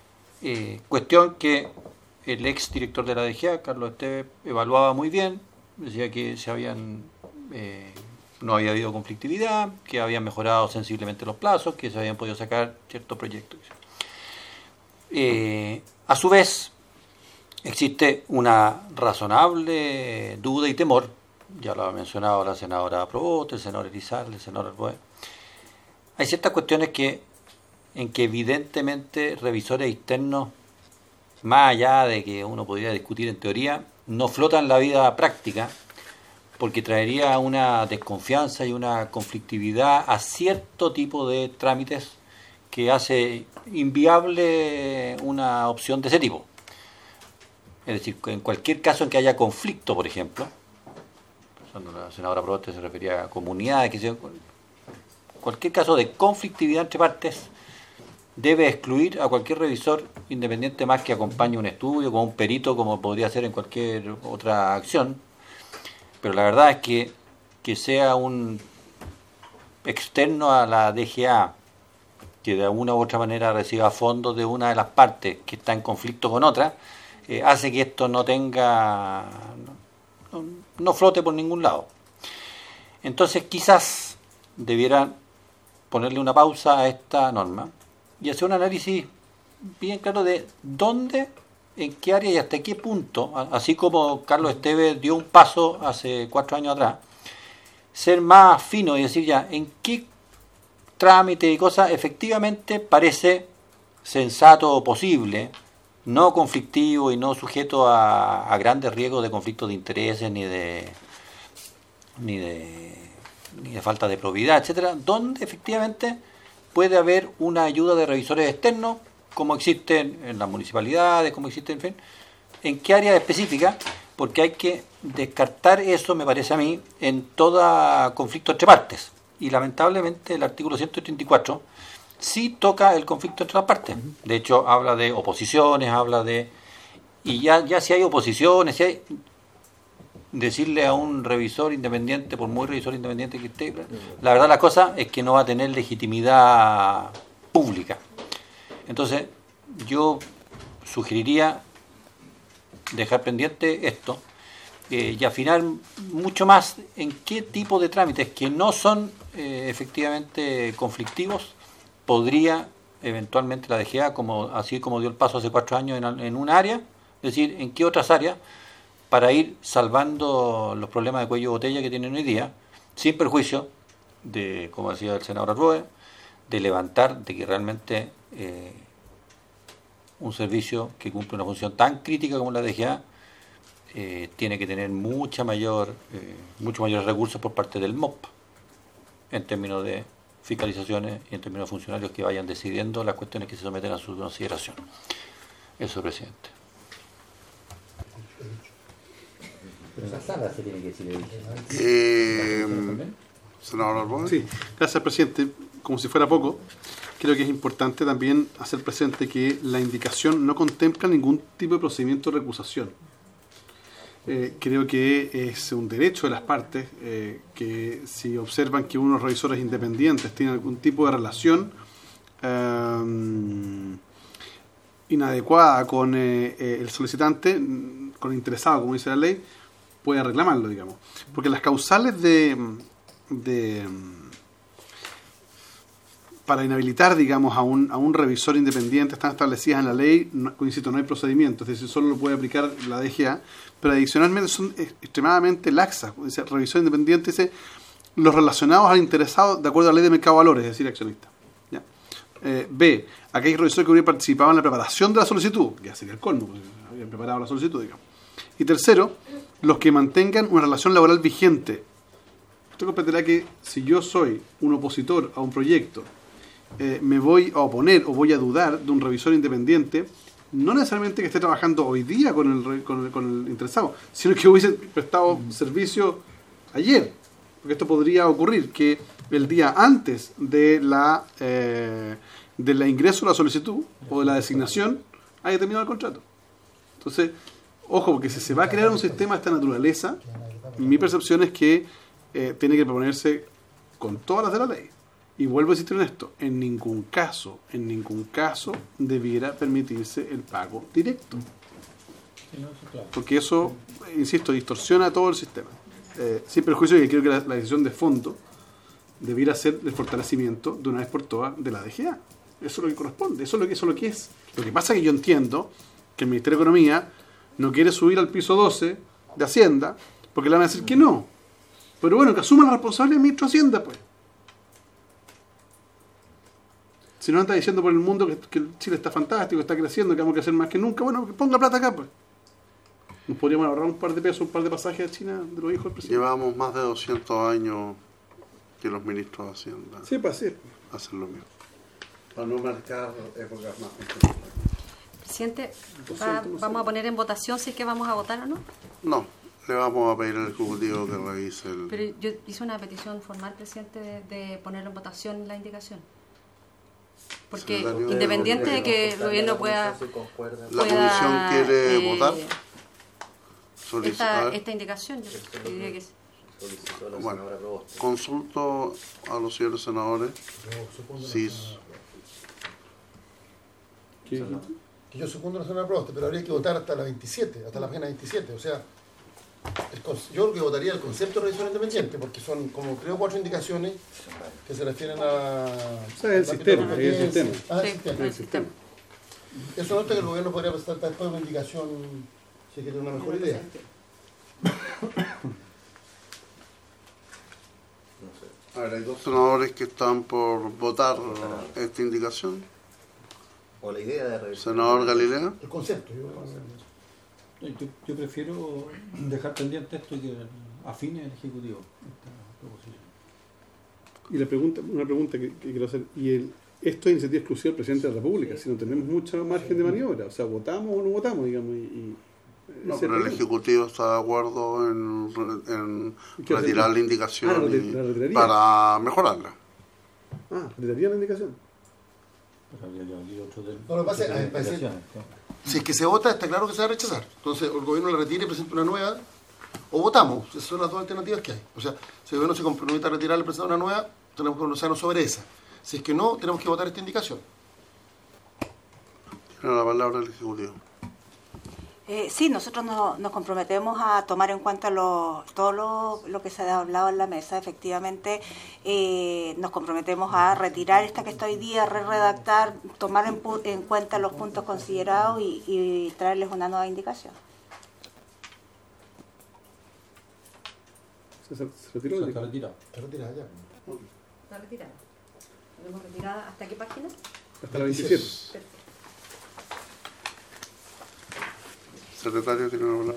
Eh, cuestión que el ex director de la D G A, Carlos Esteves, evaluaba muy bien, decía que se habían eh, no había habido conflictividad, que habían mejorado sensiblemente los plazos, que se habían podido sacar ciertos proyectos. Eh, a su vez, existe una razonable duda y temor, ya lo ha mencionado la senadora Proboste, el senador Elizalde, el senador Arboe. Hay ciertas cuestiones que en que evidentemente revisores externos, más allá de que uno podría discutir en teoría, no flotan la vida práctica, porque traería una desconfianza y una conflictividad a cierto tipo de trámites que hace inviable una opción de ese tipo. Es decir, en cualquier caso en que haya conflicto, por ejemplo, cuando la senadora Proboste se refería a comunidades, que sea, cualquier caso de conflictividad entre partes debe excluir a cualquier revisor independiente más que acompañe un estudio, como un perito, como podría ser en cualquier otra acción. Pero la verdad es que que sea un externo a la D G A que de alguna u otra manera reciba fondos de una de las partes que está en conflicto con otra, eh, hace que esto no tenga, no, no flote por ningún lado. Entonces quizás debieran ponerle una pausa a esta norma y hacer un análisis bien claro de dónde, en qué área y hasta qué punto, así como Carlos Esteves dio un paso hace cuatro años atrás, ser más fino y decir ya en qué trámite y cosas efectivamente parece sensato o posible, no conflictivo y no sujeto a, a grandes riesgos de conflictos de intereses ni de ni de ni de falta de probidad, etcétera, donde efectivamente puede haber una ayuda de revisores externos, como existen en las municipalidades, como existen, en fin, en qué área específica, porque hay que descartar eso, me parece a mí, en todo conflicto entre partes. Y lamentablemente el artículo ciento treinta y cuatro sí toca el conflicto entre las partes. De hecho, habla de oposiciones, habla de... Y ya, ya si hay oposiciones, si hay... decirle a un revisor independiente, por muy revisor independiente que esté, la verdad la cosa es que no va a tener legitimidad pública. Entonces, yo sugeriría dejar pendiente esto eh, y afinar mucho más en qué tipo de trámites que no son eh, efectivamente conflictivos podría eventualmente la D G A, como, así como dio el paso hace cuatro años en, en un área, es decir, en qué otras áreas, para ir salvando los problemas de cuello de botella que tienen hoy día, sin perjuicio de, como decía el senador Arboe, de levantar de que realmente eh, un servicio que cumple una función tan crítica como la D G A eh, tiene que tener mucha mayor, eh, mucho mayores recursos por parte del M O P en términos de fiscalizaciones y en términos de funcionarios que vayan decidiendo las cuestiones que se someten a su consideración. Eso, presidente. Pero esa sala se tiene que decir. Eh, senador Arboe. Sí, gracias, presidente. Como si fuera poco, creo que es importante también hacer presente que la indicación no contempla ningún tipo de procedimiento de recusación. Eh, creo que es un derecho de las partes eh, que si observan que unos revisores independientes tienen algún tipo de relación eh, inadecuada con eh, eh, el solicitante, con el interesado, como dice la ley, puede reclamarlo, digamos. Porque las causales de... de para inhabilitar, digamos, a un, a un revisor independiente están establecidas en la ley, no, insisto, no hay procedimiento, es decir, solo lo puede aplicar la D G A, pero adicionalmente son extremadamente laxas. Dice, revisor independiente dice los relacionados al interesado de acuerdo a la ley de mercado de valores, es decir, accionista. ¿Ya? Eh, B, aquellos revisores que hubieran participado en la preparación de la solicitud, ya sería el colmo, porque habían preparado la solicitud, digamos. Y tercero, los que mantengan una relación laboral vigente. Usted comprenderá que si yo soy un opositor a un proyecto, Eh, me voy a oponer o voy a dudar de un revisor independiente, no necesariamente que esté trabajando hoy día con el, con el, con el interesado, sino que hubiese prestado servicio ayer, porque esto podría ocurrir que el día antes de la eh, de la ingreso de la solicitud o de la designación haya terminado el contrato. Entonces, ojo, porque si se va a crear un sistema de esta naturaleza, mi percepción es que eh, tiene que proponerse con todas las de la ley. Y vuelvo a insistir en esto, en ningún caso, en ningún caso debiera permitirse el pago directo. Porque eso, insisto, distorsiona todo el sistema. Eh, sin perjuicio de que creo que la, la decisión de fondo debiera ser el fortalecimiento de una vez por todas de la D G A. Eso es lo que corresponde, eso es lo que, eso es lo que es. Lo que pasa es que yo entiendo que el Ministerio de Economía no quiere subir al piso doce de Hacienda porque le van a decir que no. Pero bueno, que asuma la responsabilidad del ministro de Hacienda, pues. Si no anda diciendo por el mundo que, que Chile está fantástico, está creciendo, que vamos a crecer más que nunca, bueno, que ponga plata acá, pues. Nos podríamos ahorrar un par de pesos, un par de pasajes a China de los hijos del presidente. Llevamos más de doscientos años que los ministros de Hacienda sí, pues, sí. hacen lo mismo. Para no marcar épocas más complejas. Presidente, va, ¿vamos a poner en votación si es que vamos a votar o no? No, le vamos a pedir al Ejecutivo que revise el... Pero yo hice una petición formal, presidente, de, de ponerlo en votación la indicación. Porque Secretario, independiente de que el gobierno pueda... ¿La comisión quiere eh, votar? Esta, esta indicación, yo diría que sí. Bueno, consulto a los señores senadores si... Que yo sucundo la zona Proboste, pero habría que votar hasta la veintisiete, hasta la página veintisiete. O sea, el, yo creo que votaría el concepto de revisión independiente, porque son como tres o cuatro indicaciones que se refieren a... O sea, el sistema, el sistema. Ah, el sí, sistema. el sistema. Eso nota que el gobierno podría presentar después una indicación si es que tiene una mejor idea. A ver, hay dos senadores que están por votar esta indicación. O la idea de revisión. Senador Galilea. El concepto. Yo, yo, yo prefiero dejar pendiente esto y que afine el Ejecutivo esta proposición. Y la pregunta, una pregunta que, que quiero hacer, y el, esto es iniciativa exclusiva del presidente de la República, si no tenemos mucho margen de maniobra, o sea, votamos o no votamos, digamos, y... y no, pero el Ejecutivo está de acuerdo en, en retirar la indicación ah, y, la retiraría. Para mejorarla. Ah, retiraría la indicación. No, lo que pasa es que si es que se vota, está claro que se va a rechazar. Entonces, el gobierno la retira y presenta una nueva, o votamos. Esas son las dos alternativas que hay. O sea, si el gobierno se compromete a retirar y presentar una nueva, tenemos que pronunciarnos sobre esa. Si es que no, tenemos que votar esta indicación. Tiene la palabra el Ejecutivo. Eh, sí, nosotros no, nos comprometemos a tomar en cuenta lo, todo lo, lo que se ha hablado en la mesa. Efectivamente, eh, nos comprometemos a retirar esta que está hoy día, re-redactar, tomar en, en cuenta los puntos considerados y, y traerles una nueva indicación. ¿Se, se retiró? Está retirado. Está retirada ya. Está retirada. ¿Tenemos retirada hasta qué página? Hasta la veintisiete. Perfecto. Secretario, tiene la palabra.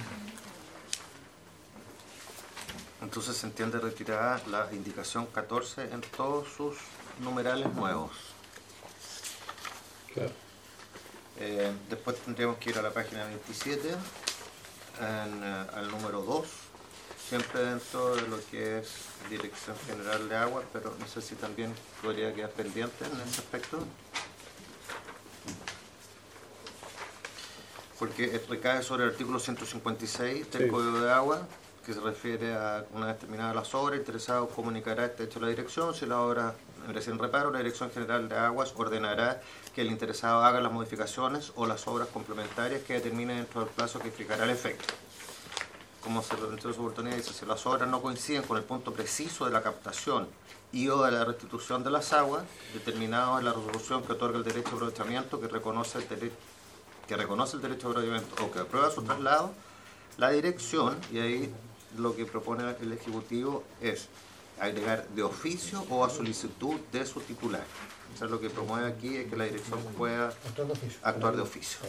Entonces se entiende retirada la indicación catorce en todos sus numerales nuevos. Claro. Eh, después tendríamos que ir a la página veintisiete, en, eh, al número dos, siempre dentro de lo que es Dirección General de Agua, pero no sé si también podría quedar pendiente en ese aspecto. Porque recae sobre el artículo ciento cincuenta y seis del sí. Código de Agua, que se refiere a una vez terminadas las obras, el interesado comunicará este hecho a la dirección. Si la obra merece reparo, la Dirección General de Aguas ordenará que el interesado haga las modificaciones o las obras complementarias que determine dentro del plazo que fijará el efecto. Como se lo su oportunidad dice, si las obras no coinciden con el punto preciso de la captación y o de la restitución de las aguas, determinado en la resolución que otorga el derecho de aprovechamiento que reconoce el derecho que reconoce el derecho de aprovechamiento o que aprueba su traslado, la dirección, y ahí lo que propone el Ejecutivo es agregar de oficio o a solicitud de su titular. O sea, lo que promueve aquí es que la dirección pueda actuar de oficio.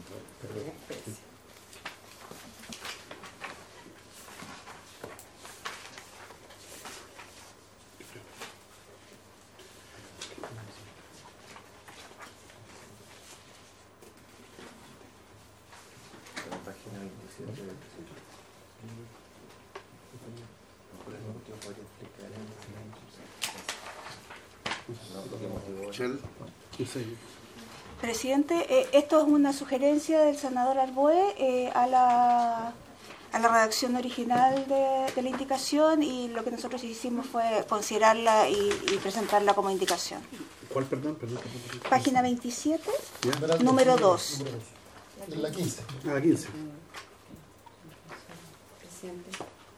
Presidente, eh, esto es una sugerencia del senador Arboe eh, a, la, a la redacción original de, de la indicación, y lo que nosotros hicimos fue considerarla y, y presentarla como indicación. ¿Cuál, perdón? perdón, perdón, perdón. Página veintisiete, ¿Ya? número dos. En la quince. A la quince. Presidente.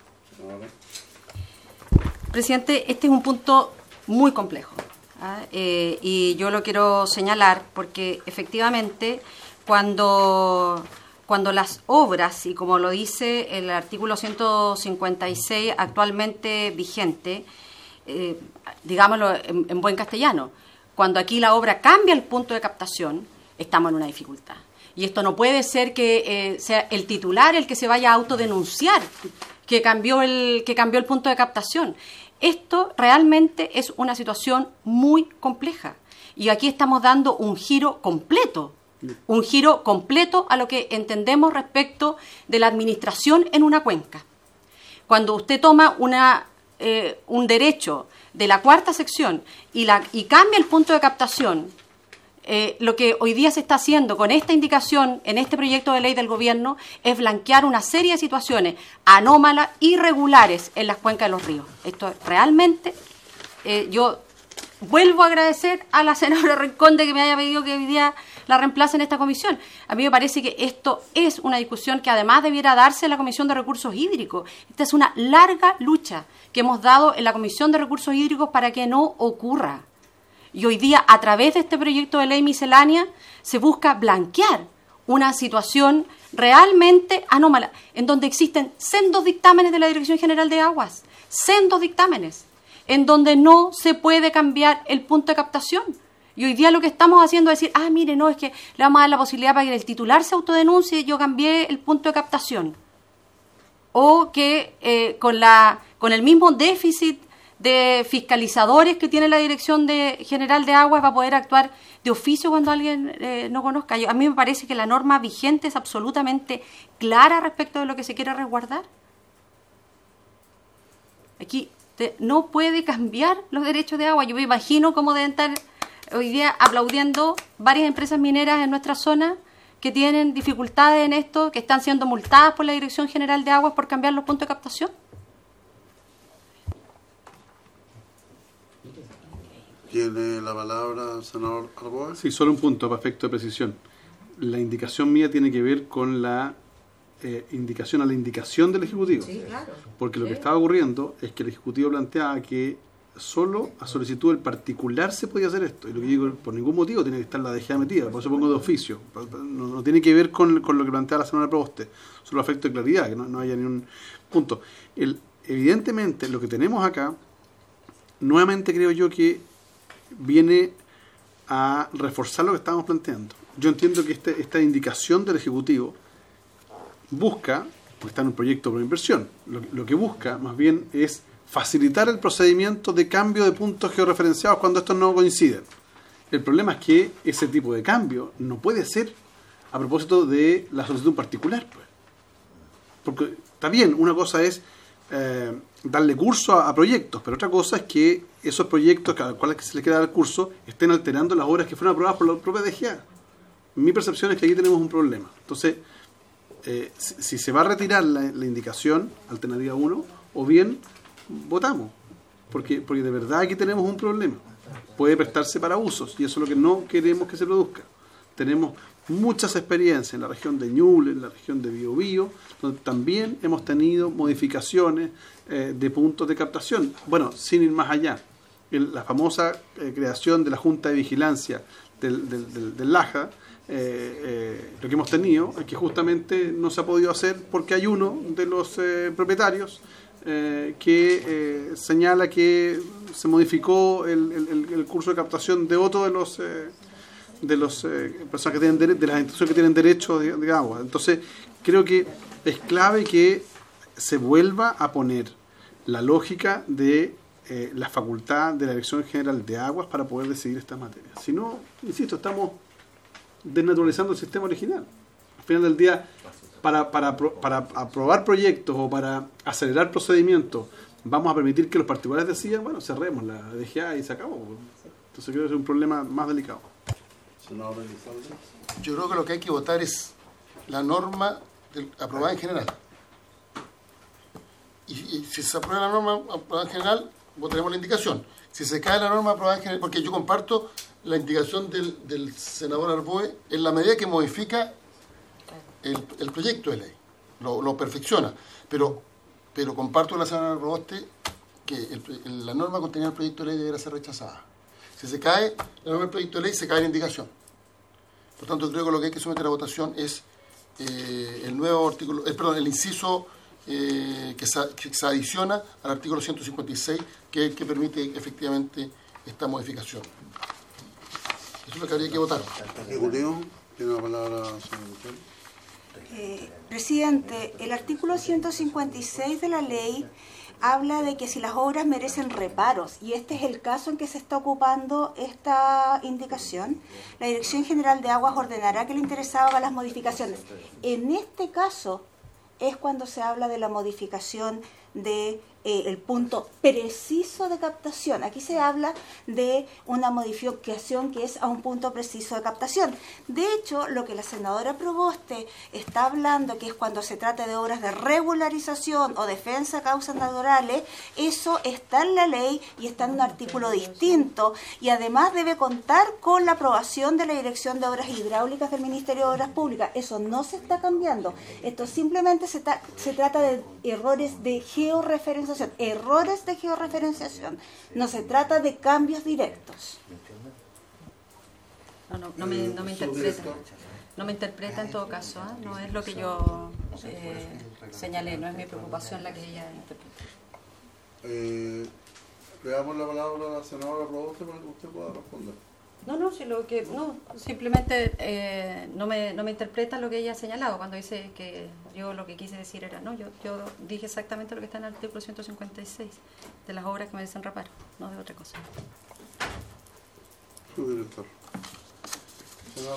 Presidente, este es un punto muy complejo. ¿ah? Eh, y yo lo quiero señalar porque efectivamente cuando, cuando las obras, y como lo dice el artículo ciento cincuenta y seis actualmente vigente, eh, digámoslo en, en buen castellano, cuando aquí la obra cambia el punto de captación, estamos en una dificultad. Y esto no puede ser que eh, sea el titular el que se vaya a autodenunciar que cambió el, que cambió el punto de captación. Esto realmente es una situación muy compleja. Y aquí estamos dando un giro completo, un giro completo a lo que entendemos respecto de la administración en una cuenca. Cuando usted toma una, eh, un derecho de la cuarta sección y, la, y cambia el punto de captación, Eh, lo que hoy día se está haciendo con esta indicación en este proyecto de ley del gobierno es blanquear una serie de situaciones anómalas, irregulares en las cuencas de los ríos. Esto es realmente, eh, yo vuelvo a agradecer a la senadora Rincón de que me haya pedido que hoy día la reemplace en esta comisión. A mí me parece que esto es una discusión que además debiera darse en la Comisión de Recursos Hídricos. Esta es una larga lucha que hemos dado en la Comisión de Recursos Hídricos para que no ocurra. Y hoy día, a través de este proyecto de ley miscelánea, se busca blanquear una situación realmente anómala, en donde existen sendos dictámenes de la Dirección General de Aguas, sendos dictámenes, en donde no se puede cambiar el punto de captación. Y hoy día lo que estamos haciendo es decir, ah, mire, no, es que le vamos a dar la posibilidad para que el titular se autodenuncie y yo cambié el punto de captación. O que eh, con, la, con el mismo déficit de fiscalizadores que tiene la Dirección de General de Aguas va a poder actuar de oficio cuando alguien eh, no conozca. Yo, a mí me parece que la norma vigente es absolutamente clara respecto de lo que se quiere resguardar. Aquí te, no puede cambiar los derechos de agua. Yo me imagino cómo deben estar hoy día aplaudiendo varias empresas mineras en nuestra zona que tienen dificultades en esto, que están siendo multadas por la Dirección General de Aguas por cambiar los puntos de captación. ¿Tiene la palabra el senador Arboe? Sí, solo un punto para efecto de precisión. La indicación mía tiene que ver con la eh, indicación a la indicación del Ejecutivo. Sí, claro. Porque lo Sí. que estaba ocurriendo es que el Ejecutivo planteaba que solo a solicitud del particular se podía hacer esto. Y lo que digo, por ningún motivo tiene que estar la D G A metida, por eso pongo de oficio. No, no tiene que ver con, con lo que plantea la senadora Proboste, solo a efecto de claridad, que no, no haya ni un punto. El, evidentemente, lo que tenemos acá, nuevamente creo yo que viene a reforzar lo que estábamos planteando. Yo entiendo que este, esta indicación del Ejecutivo busca, porque está en un proyecto por inversión, lo, lo que busca más bien es facilitar el procedimiento de cambio de puntos georreferenciados cuando estos no coinciden. El problema es que ese tipo de cambio no puede ser a propósito de la solicitud particular. Pues. Porque está bien, una cosa es eh, darle curso a, a proyectos, pero otra cosa es que esos proyectos a los cuales se les quiera dar curso estén alterando las obras que fueron aprobadas por la propia D G A. Mi percepción es que aquí tenemos un problema. Entonces, eh, si, si se va a retirar la, la indicación, alternativa uno, o bien votamos, porque, porque de verdad aquí tenemos un problema. Puede prestarse para usos, y eso es lo que no queremos que se produzca. Tenemos muchas experiencias en la región de Ñuble, en la región de Biobío, donde también hemos tenido modificaciones eh, de puntos de captación. Bueno, sin ir más allá, el, la famosa eh, creación de la Junta de Vigilancia del, del, del, del Laja, eh, eh, lo que hemos tenido es que justamente no se ha podido hacer porque hay uno de los eh, propietarios eh, que eh, señala que se modificó el, el, el curso de captación de otro de los... Eh, de los eh, personas que tienen dere- de las instituciones que tienen derecho de, de agua. Entonces, creo que es clave que se vuelva a poner la lógica de eh, la facultad de la Dirección General de Aguas para poder decidir estas materias. Si no, insisto, estamos desnaturalizando el sistema original. Al final del día, para, para, para aprobar proyectos o para acelerar procedimientos, vamos a permitir que los particulares decidan, bueno, cerremos la D G A y se acabó. Entonces creo que es un problema más delicado. Yo creo que lo que hay que votar es la norma del, aprobada en general. Y, y si se aprueba la norma aprobada en general, votaremos la indicación. Si se cae la norma aprobada en general, porque yo comparto la indicación del, del senador Arboe en la medida que modifica el, el proyecto de ley, lo, lo perfecciona, pero, pero comparto con la señora Proboste que el, el, la norma contenida en el proyecto de ley deberá ser rechazada. Si se cae la norma del proyecto de ley, se cae la indicación. Por tanto, creo que lo que hay que someter a votación es eh, el nuevo artículo, eh, perdón, el inciso eh, que, se, que se adiciona al artículo ciento cincuenta y seis, que es el que permite efectivamente esta modificación. Eso es lo que habría que votar. Ejecutivo, tiene la palabra la señora Michel. Eh, presidente, el artículo ciento cincuenta y seis de la ley habla de que si las obras merecen reparos, y este es el caso en que se está ocupando esta indicación, la Dirección General de Aguas ordenará que el interesado haga las modificaciones. En este caso es cuando se habla de la modificación de eh, el punto preciso de captación. Aquí se habla de una modificación que es a un punto preciso de captación. De hecho, lo que la senadora Proboste está hablando, que es cuando se trata de obras de regularización o defensa de causas naturales, eso está en la ley y está en un artículo distinto, y además debe contar con la aprobación de la Dirección de Obras Hidráulicas del Ministerio de Obras Públicas. Eso no se está cambiando. Esto simplemente se, ta- se trata de errores de georreferenciación. Errores de georreferenciación. No se trata de cambios directos. No, no, no, me, no me interpreta. No me interpreta en todo caso, ¿eh? No es lo que yo eh, señalé, no es mi preocupación la que ella interpreta. Eh, le damos la palabra a la senadora Proboste para que usted pueda responder. No, no, si lo que, no, simplemente eh, no, me, no me interpreta lo que ella ha señalado cuando dice que yo lo que quise decir era, no, yo, yo dije exactamente lo que está en el artículo ciento cincuenta y seis de las obras que merecen reparo, no de otra cosa. Su director. Senador,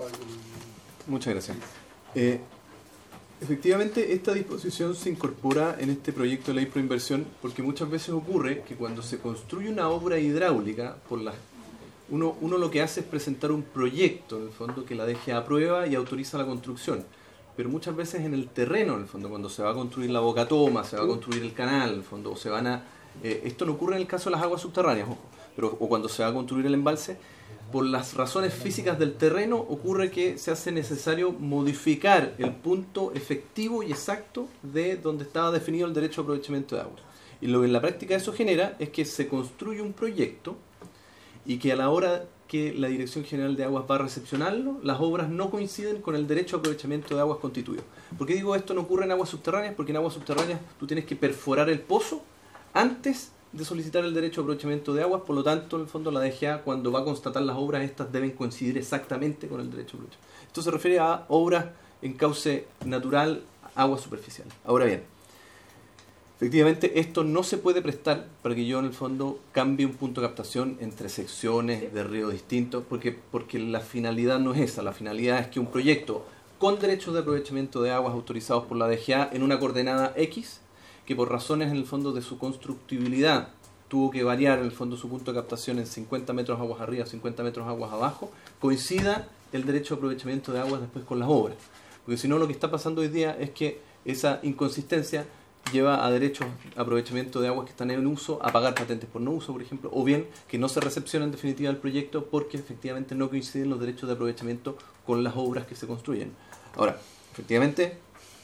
muchas gracias. Eh, efectivamente, esta disposición se incorpora en este proyecto de ley pro inversión porque muchas veces ocurre que cuando se construye una obra hidráulica por las Uno, uno lo que hace es presentar un proyecto, en el fondo, que la D G A aprueba y autoriza la construcción. Pero muchas veces en el terreno, en el fondo, cuando se va a construir la boca toma, se va a construir el canal, en el fondo, o se van a... Eh, esto no ocurre en el caso de las aguas subterráneas, ojo, pero, o cuando se va a construir el embalse, por las razones físicas del terreno, ocurre que se hace necesario modificar el punto efectivo y exacto de donde estaba definido el derecho a aprovechamiento de agua. Y lo que en la práctica eso genera es que se construye un proyecto y que a la hora que la Dirección General de Aguas va a recepcionarlo, las obras no coinciden con el derecho a aprovechamiento de aguas constituido. ¿Por qué digo esto no ocurre en aguas subterráneas? Porque en aguas subterráneas tú tienes que perforar el pozo antes de solicitar el derecho a aprovechamiento de aguas, por lo tanto, en el fondo la D G A, cuando va a constatar las obras, estas deben coincidir exactamente con el derecho a aprovechamiento. Esto se refiere a obras en cauce natural, aguas superficiales. Ahora bien, efectivamente, esto no se puede prestar para que yo en el fondo cambie un punto de captación entre secciones de ríos distintos, porque, porque la finalidad no es esa. La finalidad es que un proyecto con derechos de aprovechamiento de aguas autorizados por la D G A en una coordenada X, que por razones en el fondo de su constructibilidad tuvo que variar en el fondo su punto de captación en cincuenta metros aguas arriba, cincuenta metros aguas abajo, coincida el derecho de aprovechamiento de aguas después con las obras. Porque si no, lo que está pasando hoy día es que esa inconsistencia lleva a derechos de aprovechamiento de aguas que están en uso a pagar patentes por no uso, por ejemplo, o bien que no se recepciona en definitiva el proyecto porque efectivamente no coinciden los derechos de aprovechamiento con las obras que se construyen. Ahora, efectivamente,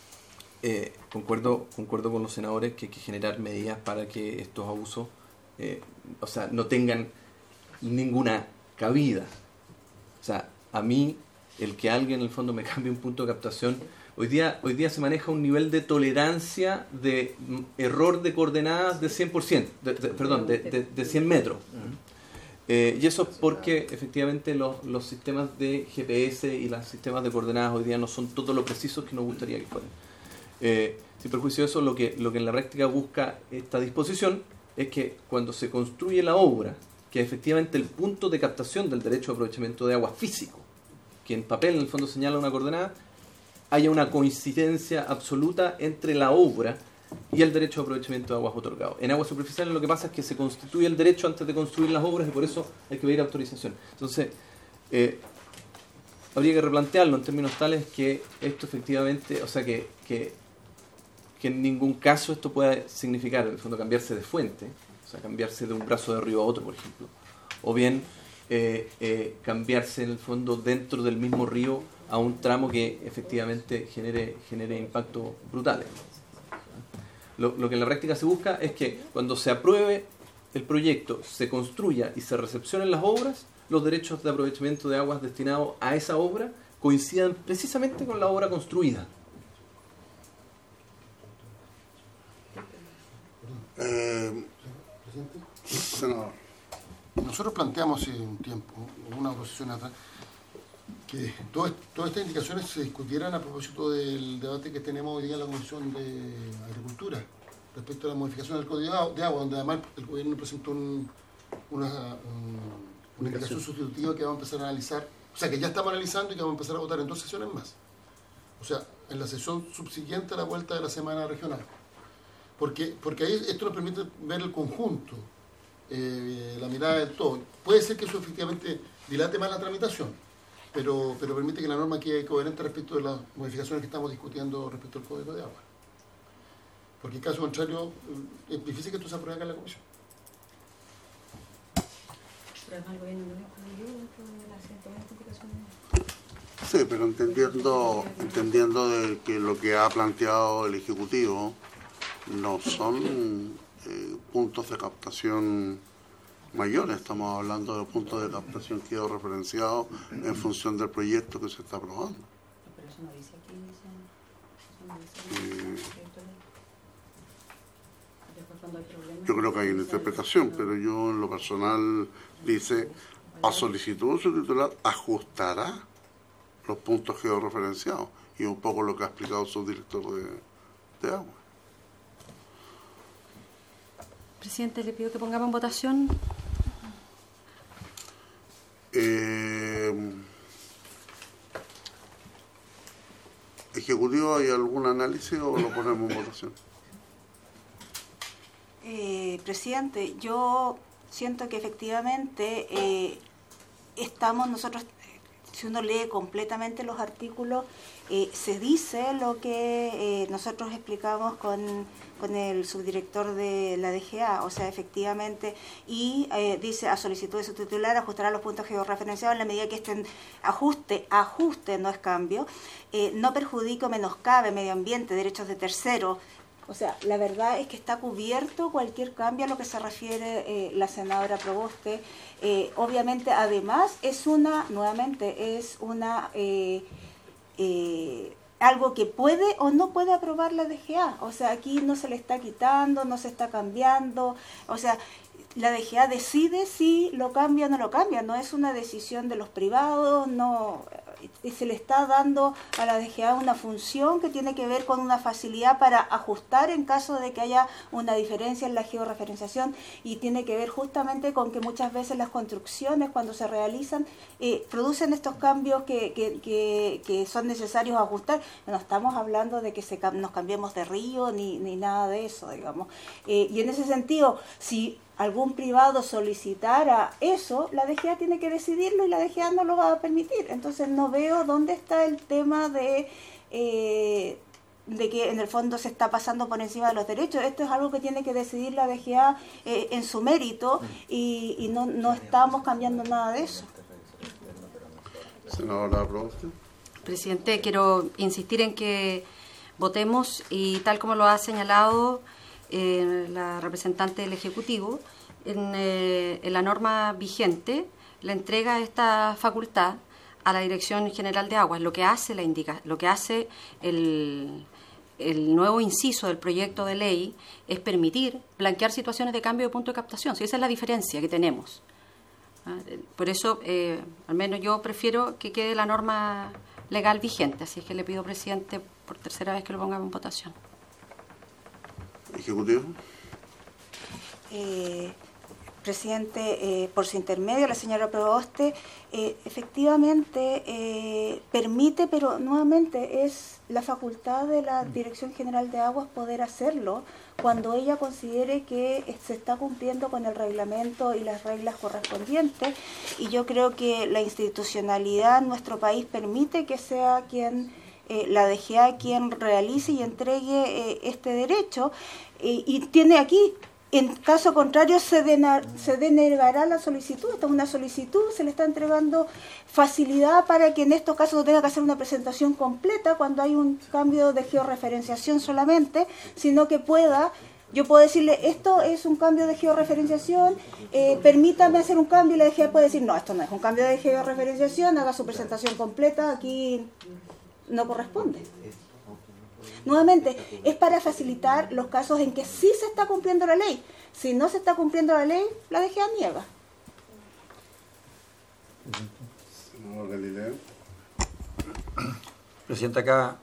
eh, concuerdo, concuerdo con los senadores que hay que generar medidas para que estos abusos eh, o sea, no tengan ninguna cabida. O sea, a mí, el que alguien en el fondo me cambie un punto de captación, Hoy día, hoy día se maneja un nivel de tolerancia de error de coordenadas de cien por ciento, de, de, perdón, de, de, de cien metros. Eh, y eso es porque efectivamente los, los sistemas de G P S y los sistemas de coordenadas hoy día no son todo lo precisos que nos gustaría que fueran. Eh, sin perjuicio de eso, lo que, lo que en la práctica busca esta disposición es que cuando se construye la obra, que efectivamente el punto de captación del derecho a aprovechamiento de agua físico, que en papel en el fondo señala una coordenada, haya una coincidencia absoluta entre la obra y el derecho a aprovechamiento de aguas otorgado. En aguas superficiales lo que pasa es que se constituye el derecho antes de construir las obras y por eso hay que pedir autorización. Entonces, eh, habría que replantearlo en términos tales que esto efectivamente, o sea, que, que, que en ningún caso esto pueda significar, en el fondo, cambiarse de fuente, o sea, cambiarse de un brazo de río a otro, por ejemplo, o bien eh, eh, cambiarse en el fondo dentro del mismo río a un tramo que efectivamente genere, genere impactos brutales. Lo, lo que en la práctica se busca es que cuando se apruebe el proyecto, se construya y se recepcionen las obras, los derechos de aprovechamiento de aguas destinados a esa obra coincidan precisamente con la obra construida. Eh, senador. Nosotros planteamos hace un tiempo, una oposición atrás, que todas, todas estas indicaciones se discutieran a propósito del debate que tenemos hoy día en la Comisión de Agricultura respecto a la modificación del Código de Agua, donde además el gobierno presentó un, una, un, una indicación sustitutiva que vamos a empezar a analizar, o sea, que ya estamos analizando y que vamos a empezar a votar en dos sesiones más. O sea, en la sesión subsiguiente a la vuelta de la semana regional. Porque, porque ahí esto nos permite ver el conjunto, eh, la mirada del todo. Puede ser que eso efectivamente dilate más la tramitación, pero, pero permite que la norma quede coherente respecto de las modificaciones que estamos discutiendo respecto al Código de Agua. Porque en caso contrario, es difícil que esto se apruebe acá en la Comisión. Sí, pero entendiendo, entendiendo de que lo que ha planteado el Ejecutivo no son eh, puntos de captación mayores, estamos hablando de puntos de captación que quedó referenciados en función del proyecto que se está aprobando. Pero eso no dice aquí, dice, eso no dice Eh, después cuando hay problemas. yo creo que hay una interpretación, pero yo en lo personal dice, a solicitud de su titular ajustará los puntos georreferenciados, y un poco lo que ha explicado su director de, de agua. Presidente, le pido que pongamos en votación. Eh, ¿Ejecutivo, hay algún análisis o lo ponemos en votación? Eh, presidente, yo siento que efectivamente eh, estamos nosotros, si uno lee completamente los artículos, eh, se dice lo que eh, nosotros explicamos con, con el subdirector de la D G A, o sea, efectivamente, y eh, dice, a solicitud de su titular, ajustará los puntos georreferenciados en la medida que estén ajuste, ajuste, no es cambio, eh, no perjudique o menoscabe medio ambiente, derechos de terceros. O sea, la verdad es que está cubierto cualquier cambio a lo que se refiere eh, la senadora Proboste. Eh, obviamente, además, es una, nuevamente, es una eh, eh, algo que puede o no puede aprobar la D G A. O sea, aquí no se le está quitando, no se está cambiando. O sea, la D G A decide si lo cambia o no lo cambia. No es una decisión de los privados, no... se le está dando a la D G A una función que tiene que ver con una facilidad para ajustar en caso de que haya una diferencia en la georreferenciación, y tiene que ver justamente con que muchas veces las construcciones, cuando se realizan, eh, producen estos cambios que, que, que, que son necesarios ajustar. No estamos hablando de que se, nos cambiemos de río ni, ni nada de eso, digamos. Eh, y en ese sentido, si algún privado solicitara eso, la D G A tiene que decidirlo y la D G A no lo va a permitir. Entonces no veo dónde está el tema de, eh, de que en el fondo se está pasando por encima de los derechos. Esto es algo que tiene que decidir la D G A eh, en su mérito, y, y no, no estamos cambiando nada de eso. Senadora Proboste. Presidente, quiero insistir en que votemos, y tal como lo ha señalado Eh, la representante del Ejecutivo, en, eh, en la norma vigente le entrega esta facultad a la Dirección General de Aguas. Lo que hace la indica, lo que hace el, el nuevo inciso del proyecto de ley es permitir blanquear situaciones de cambio de punto de captación. Sí, esa es la diferencia que tenemos. ¿Ah? Por eso, eh, al menos yo prefiero que quede la norma legal vigente. Así es que le pido, presidente, por tercera vez que lo pongamos en votación. Ejecutivo. Eh, presidente, eh, por su intermedio, la señora Proboste, eh, efectivamente eh, permite, pero nuevamente es la facultad de la Dirección General de Aguas poder hacerlo cuando ella considere que se está cumpliendo con el reglamento y las reglas correspondientes, y yo creo que la institucionalidad en nuestro país permite que sea quien... Eh, la D G A quien realice y entregue eh, este derecho, eh, y tiene aquí En caso contrario, se, dena, se denegará la solicitud. Esta es una solicitud, se le está entregando facilidad para que en estos casos no tenga que hacer una presentación completa cuando hay un cambio de georreferenciación solamente, sino que pueda, yo puedo decirle, esto es un cambio de georreferenciación, eh, permítame hacer un cambio, y la D G A puede decir, no, esto no es un cambio de georreferenciación, haga su presentación completa, aquí no corresponde. Nuevamente, es para facilitar los casos en que sí se está cumpliendo la ley. Si no se está cumpliendo la ley, la D G A niega. Senador Galileo. Presidente, acá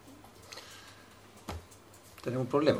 tenemos un problema.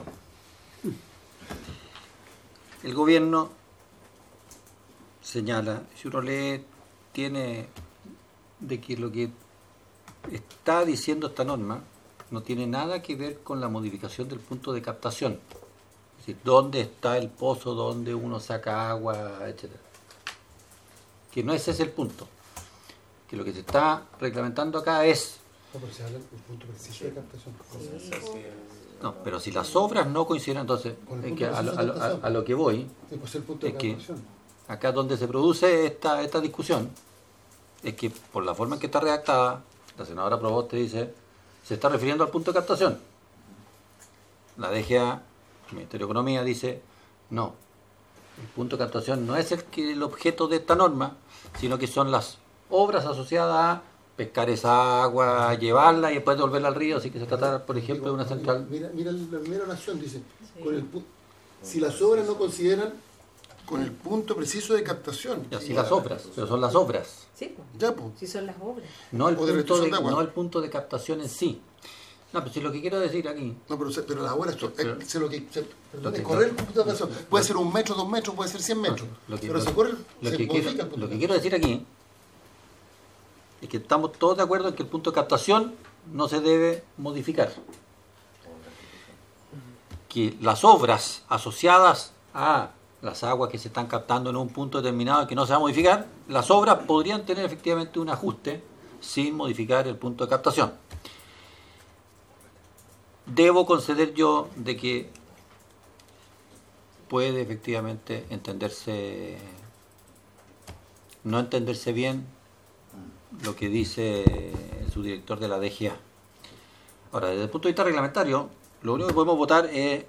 El gobierno señala, si uno lee, tiene de que lo que está diciendo esta norma no tiene nada que ver con la modificación del punto de captación. Es decir, dónde está el pozo, dónde uno saca agua, etcétera. Que no ese es el punto. Que lo que se está reglamentando acá es... No, pero se habla del punto preciso de captación. No, pero si las obras no coinciden, entonces, es que a, lo, a, lo, a, a lo que voy, sí, pues el punto de es que captación. Acá donde se produce esta, esta discusión, es que por la forma en que está redactada, la senadora Proboste dice... se está refiriendo al punto de captación. La D G A, el Ministerio de Economía, dice, no, el punto de captación no es el, que, el objeto de esta norma, sino que son las obras asociadas a pescar esa agua, llevarla y después devolverla al río, así que se trata, por ejemplo, de una central... Mira, mira la primera oración, dice, con el, si las obras no consideran con el punto preciso de captación. Y así las obras, pero son las obras. Sí, ya, pues. sí son las obras. No el, O de punto de, de no el punto de captación en sí. No, pero si lo que quiero decir aquí... No, pero, pero las obras, pero, es, lo que, se, lo que correr el punto de captación. Puede ser un metro, dos metros, puede ser cien metros. Lo que, pero lo, se corre, lo se que modifica quiero, el punto Lo que de quiero decir aquí es que estamos todos de acuerdo en que el punto de captación no se debe modificar. Que las obras asociadas a las aguas que se están captando en un punto determinado que no se va a modificar, las obras podrían tener efectivamente un ajuste sin modificar el punto de captación. Debo conceder yo de que puede efectivamente entenderse, no entenderse bien lo que dice el subdirector de la D G A. Ahora, desde el punto de vista reglamentario, lo único que podemos votar es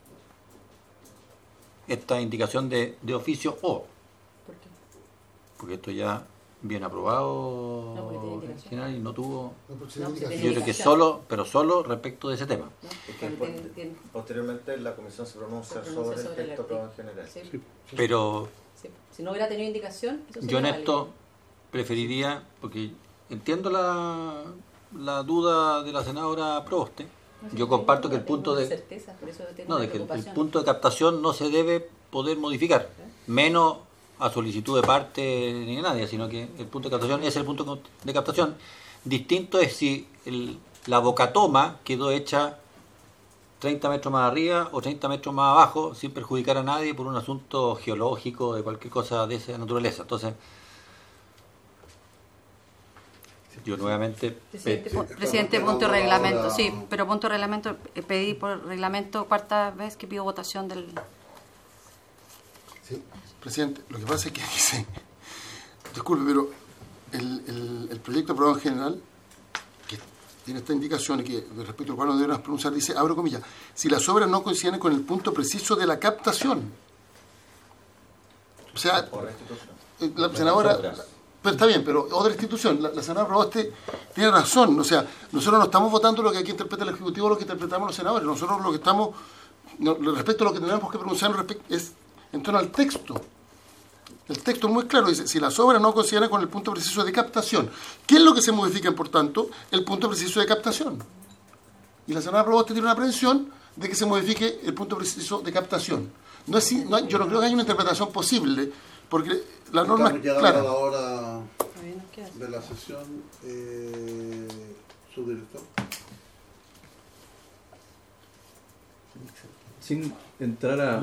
esta indicación de, de oficio o. ¿Por qué? Porque esto ya viene aprobado No, en general y no tuvo... No, No, si si Yo tiene creo que solo, pero solo respecto de ese tema. ¿No? Es que Porque tiene- tiene- posteriormente la comisión se pronuncia Se sobre pronuncia el sobre el texto aprobado en artículo. general. Sí, Sí. Pero sí. Si no hubiera tenido indicación, eso yo en sería esto válido. preferiría, porque entiendo la, la duda de la senadora Proboste, No sé, yo no comparto que el tengo punto de... certeza, por eso tengo No, una de que el, el preocupación. punto de captación no se debe poder modificar, menos a solicitud de parte ni de nadie, sino que el punto de captación es el punto de captación. Distinto es si el, la bocatoma quedó hecha treinta metros más arriba o treinta metros más abajo sin perjudicar a nadie por un asunto geológico de cualquier cosa de esa naturaleza. Entonces, yo nuevamente... Presidente, pe- pu- está presidente, porque punto de la reglamento, hora- sí, pero punto de reglamento, eh, pedí por reglamento cuarta vez que pido votación del... Sí, presidente, lo que pasa es que dice, disculpe, pero el, el, el proyecto aprobado en general, que tiene esta indicación y que respecto al cual no debemos pronunciar, dice, abro comillas, si las obras no coinciden con el punto preciso de la captación. O sea, Por restitución. eh, la senadora... Pero está bien, pero otra institución, la, la senadora Proboste tiene razón, o sea, nosotros no estamos votando lo que aquí interpreta el Ejecutivo o lo que interpretamos los senadores, nosotros lo que estamos, no, respecto a lo que tenemos que pronunciar es en torno al texto. El texto es muy claro, dice, si las obras no consideran con el punto preciso de captación. ¿Qué es lo que se modifica, por tanto? El punto preciso de captación. Y la senadora Proboste tiene una prevención de que se modifique el punto preciso de captación. No es, no hay, yo no creo que haya una interpretación posible, porque la norma Estamos es llegando clara. a la hora Todavía nos queda. de la sesión, eh, subdirector. Sin entrar a...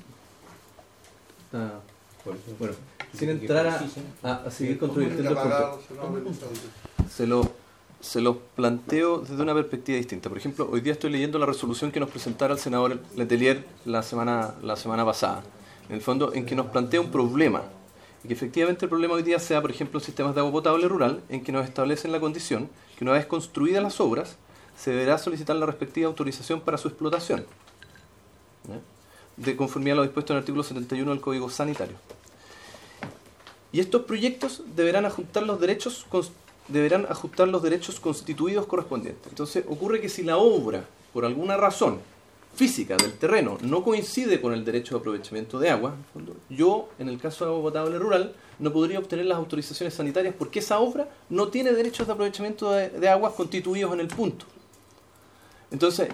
a- bueno, sin entrar a, a- a seguir construyendo el Comunica punto. pagar, senador Elizalde. Se lo, se los planteo desde una perspectiva distinta. Por ejemplo, hoy día estoy leyendo la resolución que nos presentara el senador Letelier la semana, la semana pasada, en el fondo en que nos plantea un problema, y que efectivamente el problema hoy día sea, por ejemplo, en sistemas de agua potable rural, en que nos establecen la condición que una vez construidas las obras, se deberá solicitar la respectiva autorización para su explotación, ¿ya?, de conformidad a lo dispuesto en el artículo setenta y uno del Código Sanitario. Y estos proyectos deberán ajustar los derechos deberán ajustar los derechos constituidos correspondientes. Entonces, ocurre que si la obra, por alguna razón física del terreno, no coincide con el derecho de aprovechamiento de agua, yo, en el caso de agua potable rural, no podría obtener las autorizaciones sanitarias porque esa obra no tiene derechos de aprovechamiento de, de aguas constituidos en el punto. Entonces,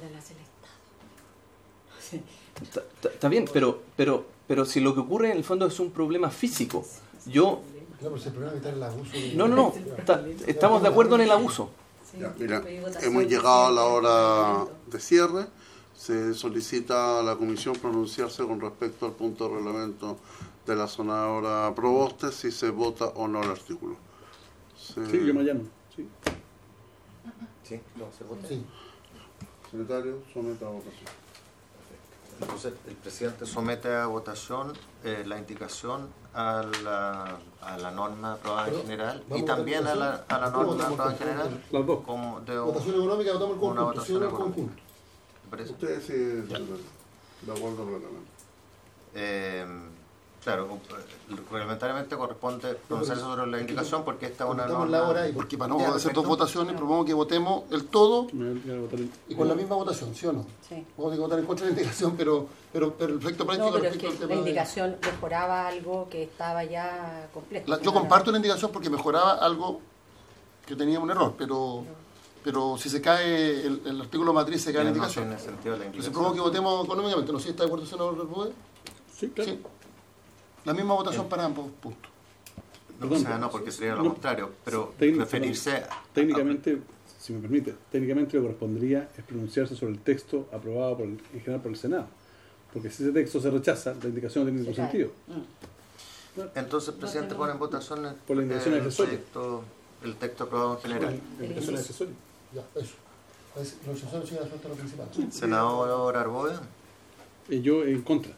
está bien, pero, pero, pero si lo que ocurre en el fondo es un problema físico, yo... No, no, no, está, estamos de acuerdo en el abuso. Ya, mira, hemos llegado a la hora de cierre. Se solicita a la comisión pronunciarse con respecto al punto de reglamento de la senadora Proboste, si se vota o no el artículo. Se... Sí, yo me llamo. Sí, sí, no, se vota. Sí. Secretario, someta a votación. Entonces, el presidente somete a votación eh, la indicación a la, a la norma aprobada en general y también a la, a la norma aprobada en general. Las dos. Como de votación económica, votamos el conjunto. Una votación económica. Ustedes sí, de acuerdo al reglamento. Eh, claro, reglamentariamente corresponde pronunciarse sobre la indicación porque esta es una norma. La hora y porque para no ya, hacer dos votaciones, propongo que votemos el todo y con la misma votación, ¿sí o no? Sí. Vamos a votar en contra de la indicación, pero, pero, pero el efecto práctico... No, pero es que la indicación de... mejoraba algo que estaba ya completo. La, yo comparto la indicación porque mejoraba algo que tenía un error, pero... No. Pero si se cae el, el artículo matriz, se cae la indicación. No tiene sentido la indicación. Entonces, propongo que votemos económicamente. No sé si está de acuerdo, senador Rubén. Sí, claro. Sí. La misma votación sí. Para ambos puntos. No, o sea, no, porque sería lo no, contrario. Pero referirse... No, técnicamente, a... si me permite, técnicamente lo que correspondería es pronunciarse sobre el texto aprobado por el, en general por el Senado. Porque si ese texto se rechaza, la indicación no tiene ningún sentido. Mm. Entonces, el presidente pone en votación el, por la indicación el, texto, el texto aprobado en general. La indicación accesoria. Ya, eso. Los asesores siguen asueltos lo principal. Senador Arboe. Eh, yo en contra.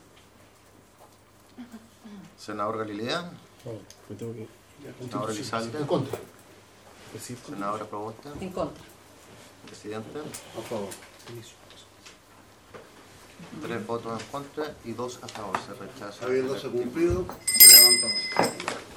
Senador Galilea. Oh, me tengo que... Senador Elizalde. En contra. Senadora Proboste. En contra. Presidente. A favor. Tres votos en contra y dos a favor. Se rechaza. Habiéndose cumplido, se levanta.